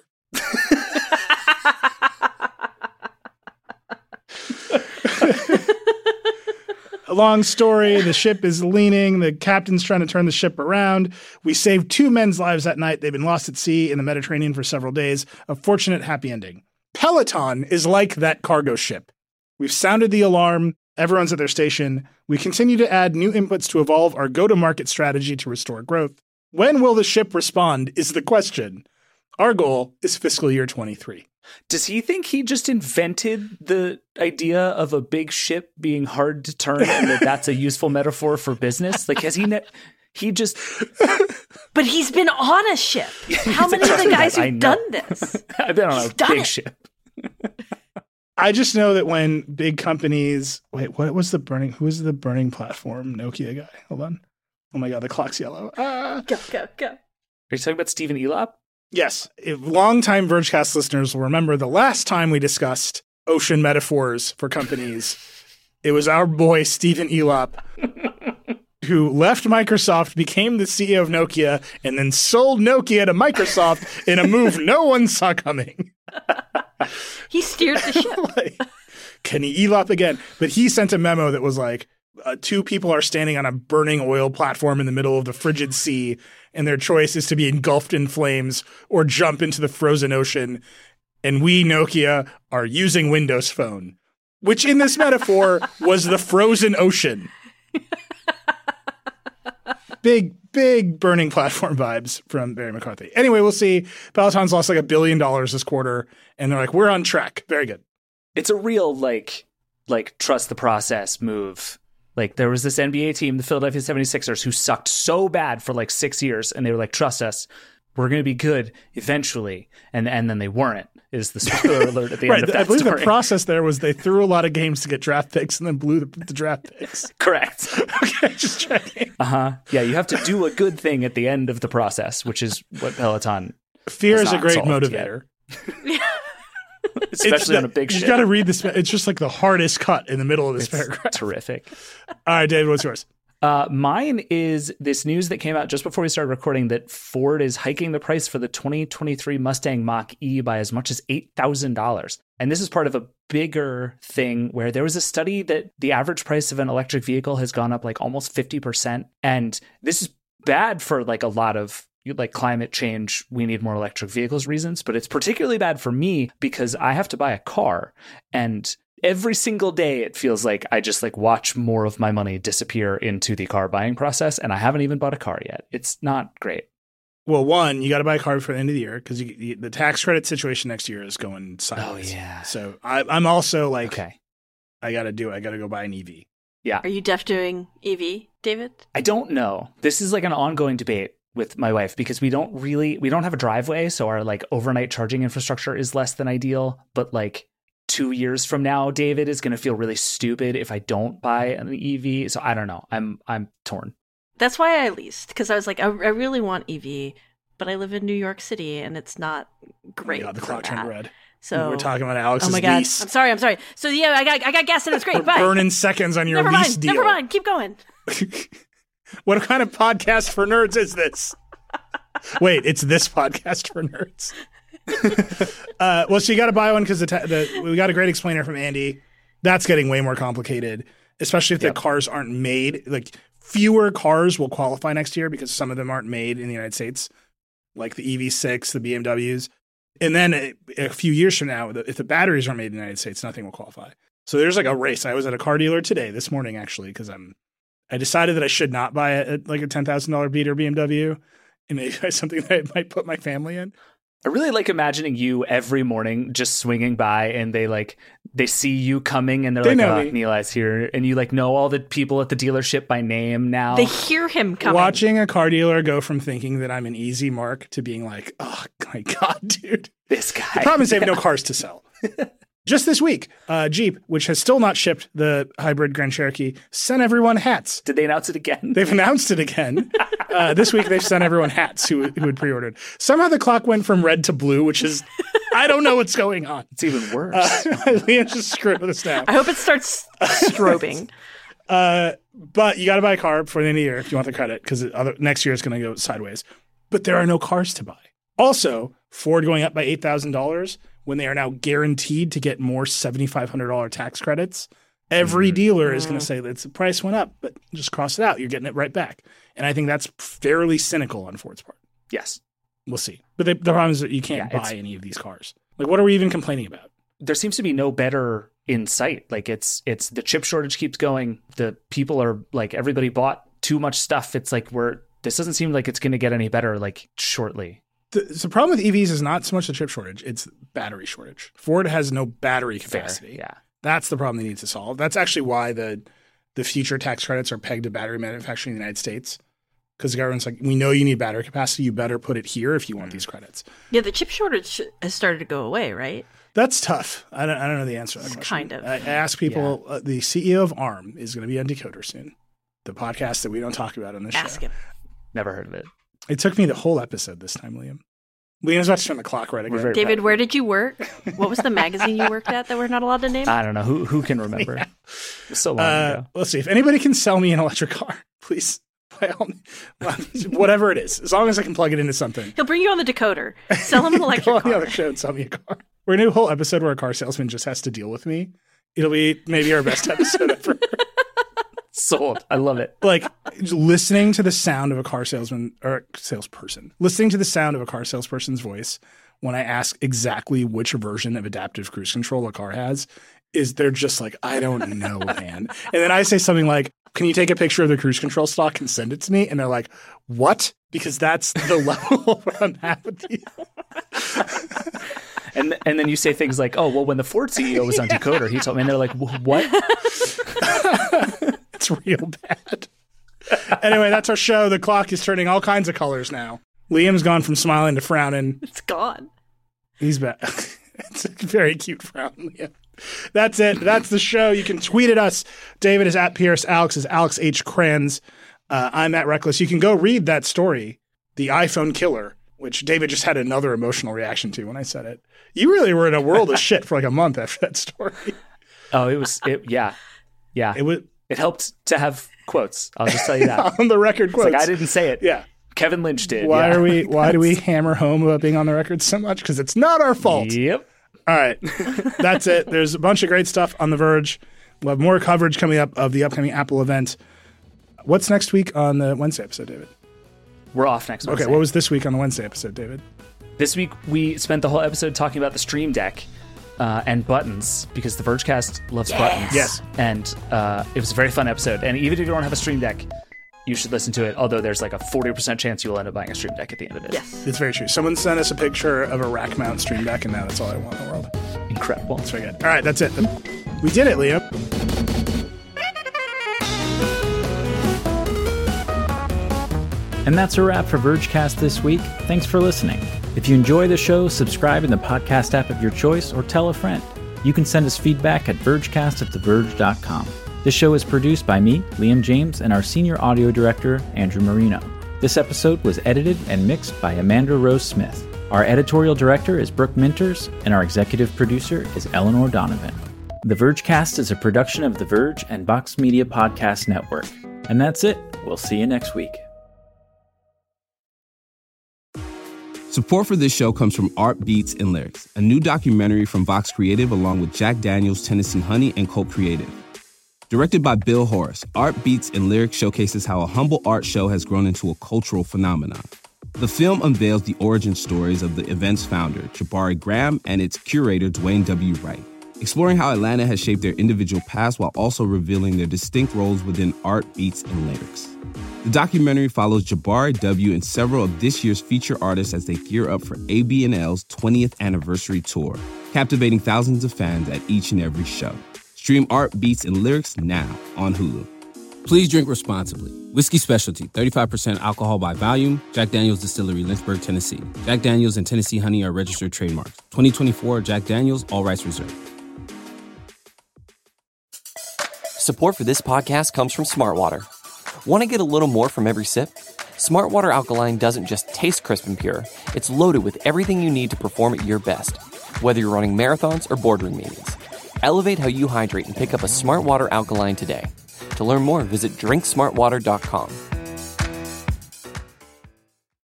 A long story. The ship is leaning. The captain's trying to turn the ship around. We saved two men's lives that night. They've been lost at sea in the Mediterranean for several days. A fortunate happy ending. Peloton is like that cargo ship. We've sounded the alarm. Everyone's at their station. We continue to add new inputs to evolve our go-to-market strategy to restore growth. When will the ship respond is the question. Our goal is fiscal year twenty-three. Does he think he just invented the idea of a big ship being hard to turn and that that's a useful metaphor for business? Like, has he ne- he just... But he's been on a ship. How many of the guys who've done this? I've been on he's a big it. ship. I just know that when big companies... Wait, what was the burning... Who was the burning platform Nokia guy? Hold on. Oh my God, the clock's yellow. Ah. Go, go, go. Are you talking about Stephen Elop? Yes. If longtime Vergecast listeners will remember the last time we discussed ocean metaphors for companies, it was our boy Stephen Elop who left Microsoft, became the C E O of Nokia, and then sold Nokia to Microsoft in a move no one saw coming. He steered the ship. Like, can he Elop again? But he sent a memo that was like, uh, two people are standing on a burning oil platform in the middle of the frigid sea, and their choice is to be engulfed in flames or jump into the frozen ocean. And we, Nokia, are using Windows Phone, which in this metaphor was the frozen ocean. Big, big burning platform vibes from Barry McCarthy. Anyway, we'll see. Peloton's lost like a billion dollars this quarter, and they're like, we're on track. Very good. It's a real, like, like trust the process move. Like, there was this N B A team, the Philadelphia seventy-sixers, who sucked so bad for like six years, and they were like, trust us. we're going to be good eventually. And and then they weren't, is the spoiler alert at the right, end of that I believe story. the process there was they threw a lot of games to get draft picks and then blew the, the draft picks. Correct. Okay, just checking. Uh-huh. Yeah, you have to do a good thing at the end of the process, which is what Peloton Fear has is a not great solved motivator. Especially the, on a big you ship. got to read this. It's just like the hardest cut in the middle of this It's paragraph. terrific. All right, David, what's yours? Uh, mine is this news that came out just before we started recording that Ford is hiking the price for the twenty twenty-three Mustang Mach-E by as much as eight thousand dollars. And this is part of a bigger thing where there was a study that the average price of an electric vehicle has gone up like almost fifty percent. And this is bad for like a lot of like climate change, we need more electric vehicles reasons, but it's particularly bad for me because I have to buy a car. And every single day, it feels like I just like watch more of my money disappear into the car buying process. And I haven't even bought a car yet. It's not great. Well, one, you got to buy a car for the end of the year because the tax credit situation next year is going sideways. Oh, yeah. So I, I'm also like, Okay. I got to do it. I got to go buy an E V. Yeah. Are you def doing E V, David? I don't know. This is like an ongoing debate with my wife because we don't really, we don't have a driveway. So our like overnight charging infrastructure is less than ideal. But like two years from now, David is going to feel really stupid if I don't buy an E V. So I don't know. I'm, I'm torn. That's why I leased, because I was like, I, I really want E V, but I live in New York City and it's not great. Oh my God, the for clock turned that. red. So we're talking about Alex's oh my God. lease. I'm sorry. I'm sorry. So yeah, I got I got gas and it's great. Bye. Burning seconds on your Never lease mind. deal. Never mind. Keep going. What kind of podcast for nerds is this? Wait, it's this podcast for nerds. uh, well, so you got to buy one because the, ta- the we got a great explainer from Andy. That's getting way more complicated, especially if Yep. the cars aren't made. Like fewer cars will qualify next year because some of them aren't made in the United States, like the E V six, the B M Ws. And then a, a few years from now, if the batteries aren't made in the United States, nothing will qualify. So there's like a race. I was at a car dealer today, this morning actually, because I'm I decided that I should not buy a, like a ten thousand dollars beater B M W, and maybe buy something that I might put my family in. I really like imagining you every morning just swinging by and they like, they see you coming and they're They like, know oh, me. Neeli's here. And you like know all the people at the dealership by name now. They hear him coming. Watching a car dealer go from thinking that I'm an easy mark to being like, oh my God, dude. This guy. The problem is they have no cars to sell. Just this week, uh, Jeep, which has still not shipped the hybrid Grand Cherokee, sent everyone hats. Did they announce it again? They've announced it again. Uh, this week, they've sent everyone hats who, who had pre-ordered. Somehow the clock went from red to blue, which is, I don't know what's going on. It's even worse. Uh, Liam's just screwing with us now. I hope it starts strobing. Uh, but you got to buy a car before the end of the year if you want the credit, because next year it's going to go sideways. But there are no cars to buy. Also, Ford going up by eight thousand dollars when they are now guaranteed to get more seven thousand five hundred dollars tax credits. Every Mm-hmm. dealer is going to say that the price went up, but just cross it out. You're getting it right back. And I think that's fairly cynical on Ford's part. Yes. We'll see. But they, the problem is that you can't Yeah, buy any of these cars. Like, what are we even complaining about? There seems to be no better in sight. Like it's, it's the chip shortage keeps going. The people are like, everybody bought too much stuff. It's like, we're, this doesn't seem like it's going to get any better like shortly. The, the problem with E Vs is not so much the chip shortage, it's battery shortage. Ford has no battery capacity. Fair, yeah. That's the problem they need to solve. That's actually why the the future tax credits are pegged to battery manufacturing in the United States. Because the government's like, we know you need battery capacity. You better put it here if you want these credits. Yeah, the chip shortage has started to go away, right? That's tough. I don't, I don't know the answer to that question. Kind of. I, I ask people, uh, the C E O of ARM is going to be on Decoder soon, the podcast that we don't talk about on this Ask show. him. Never heard of it. It took me the whole episode this time, Liam. Liam's about to turn the clock right We're again. very David, proud. where did you work? What was the magazine you worked at that we're not allowed to name? I don't know. Who who can remember? It was so long Uh, ago. let's see. If anybody can sell me an electric car, please, by all means, whatever it is, as long as I can plug it into something. He'll bring you on the decoder. Sell him an Go electric on the car. other show and sell me a car. We're gonna do a whole episode where a car salesman just has to deal with me. It'll be maybe our best episode ever. Sold. I love it. Like listening to the sound of a car salesman or salesperson, listening to the sound of a car salesperson's voice when I ask exactly which version of adaptive cruise control a car has, is they're just like, I don't know, man. And then I say something like, can you take a picture of the cruise control stock and send it to me? And they're like, what? Because that's the level where I'm at with you. And and then you say things like, oh, well, when the Ford C E O was on Decoder, he told me, and they're like, "Wh- what? It's real bad. Anyway, that's our show. The clock is turning all kinds of colors now. Liam's gone from smiling to frowning. It's gone. He's back. It's a very cute frown, Liam. That's it. That's the show. You can tweet at us. David is at Pierce. Alex is Alex H. Krenz. Uh, I'm at Reckless. You can go read that story, The iPhone Killer, which David just had another emotional reaction to when I said it. You really were in a world of shit for like a month after that story. Oh, it was, it, yeah. Yeah. It was. It helped to have quotes. I'll just tell you that. On the record quotes. It's like I didn't say it. Yeah. Kevin Lynch did. Why yeah. are we, why do we hammer home about being on the record so much? Because it's not our fault. Yep. All right. That's it. There's a bunch of great stuff on The Verge. We'll have more coverage coming up of the upcoming Apple event. What's next week on the Wednesday episode, David? We're off next Wednesday. Okay, what was this week on the Wednesday episode, David? This week, we spent the whole episode talking about the Stream Deck uh, and buttons, because the Vergecast loves yes. buttons. Yes. And uh, it was a very fun episode. And even if you don't have a Stream Deck, you should listen to it, although there's like a forty percent chance you will end up buying a Stream Deck at the end of it. Yes. It's very true. Someone sent us a picture of a rack mount Stream Deck, and now that's all I want in the world. Incredible. That's very good. All right, that's it. We did it, Liam. And that's a wrap for Vergecast this week. Thanks for listening. If you enjoy the show, subscribe in the podcast app of your choice or tell a friend. You can send us feedback at vergecast at the verge dot com. This show is produced by me, Liam James, and our senior audio director, Andrew Marino. This episode was edited and mixed by Amanda Rose Smith. Our editorial director is Brooke Minters, and our executive producer is Eleanor Donovan. The Vergecast is a production of The Verge and Vox Media Podcast Network. And that's it. We'll see you next week. Support for this show comes from Art Beats and Lyrics, a new documentary from Vox Creative along with Jack Daniels, Tennessee Honey, and Colt Creative. Directed by Bill Horace, Art Beats and Lyrics showcases how a humble art show has grown into a cultural phenomenon. The film unveils the origin stories of the event's founder, Jabari Graham, and its curator, Dwayne W. Wright, exploring how Atlanta has shaped their individual paths while also revealing their distinct roles within Art Beats and Lyrics. The documentary follows Jabari W. and several of this year's feature artists as they gear up for A B N L's twentieth anniversary tour, captivating thousands of fans at each and every show. Stream Art Beats and Lyrics now on Hulu. Please drink responsibly. Whiskey Specialty, thirty-five percent alcohol by volume. Jack Daniel's Distillery, Lynchburg, Tennessee. Jack Daniel's and Tennessee Honey are registered trademarks. twenty twenty-four Jack Daniel's, all rights reserved. Support for this podcast comes from Smartwater. Want to get a little more from every sip? Smartwater Alkaline doesn't just taste crisp and pure. It's loaded with everything you need to perform at your best, whether you're running marathons or boardroom meetings. Elevate how you hydrate and pick up a Smartwater Alkaline today. To learn more, visit drink smart water dot com.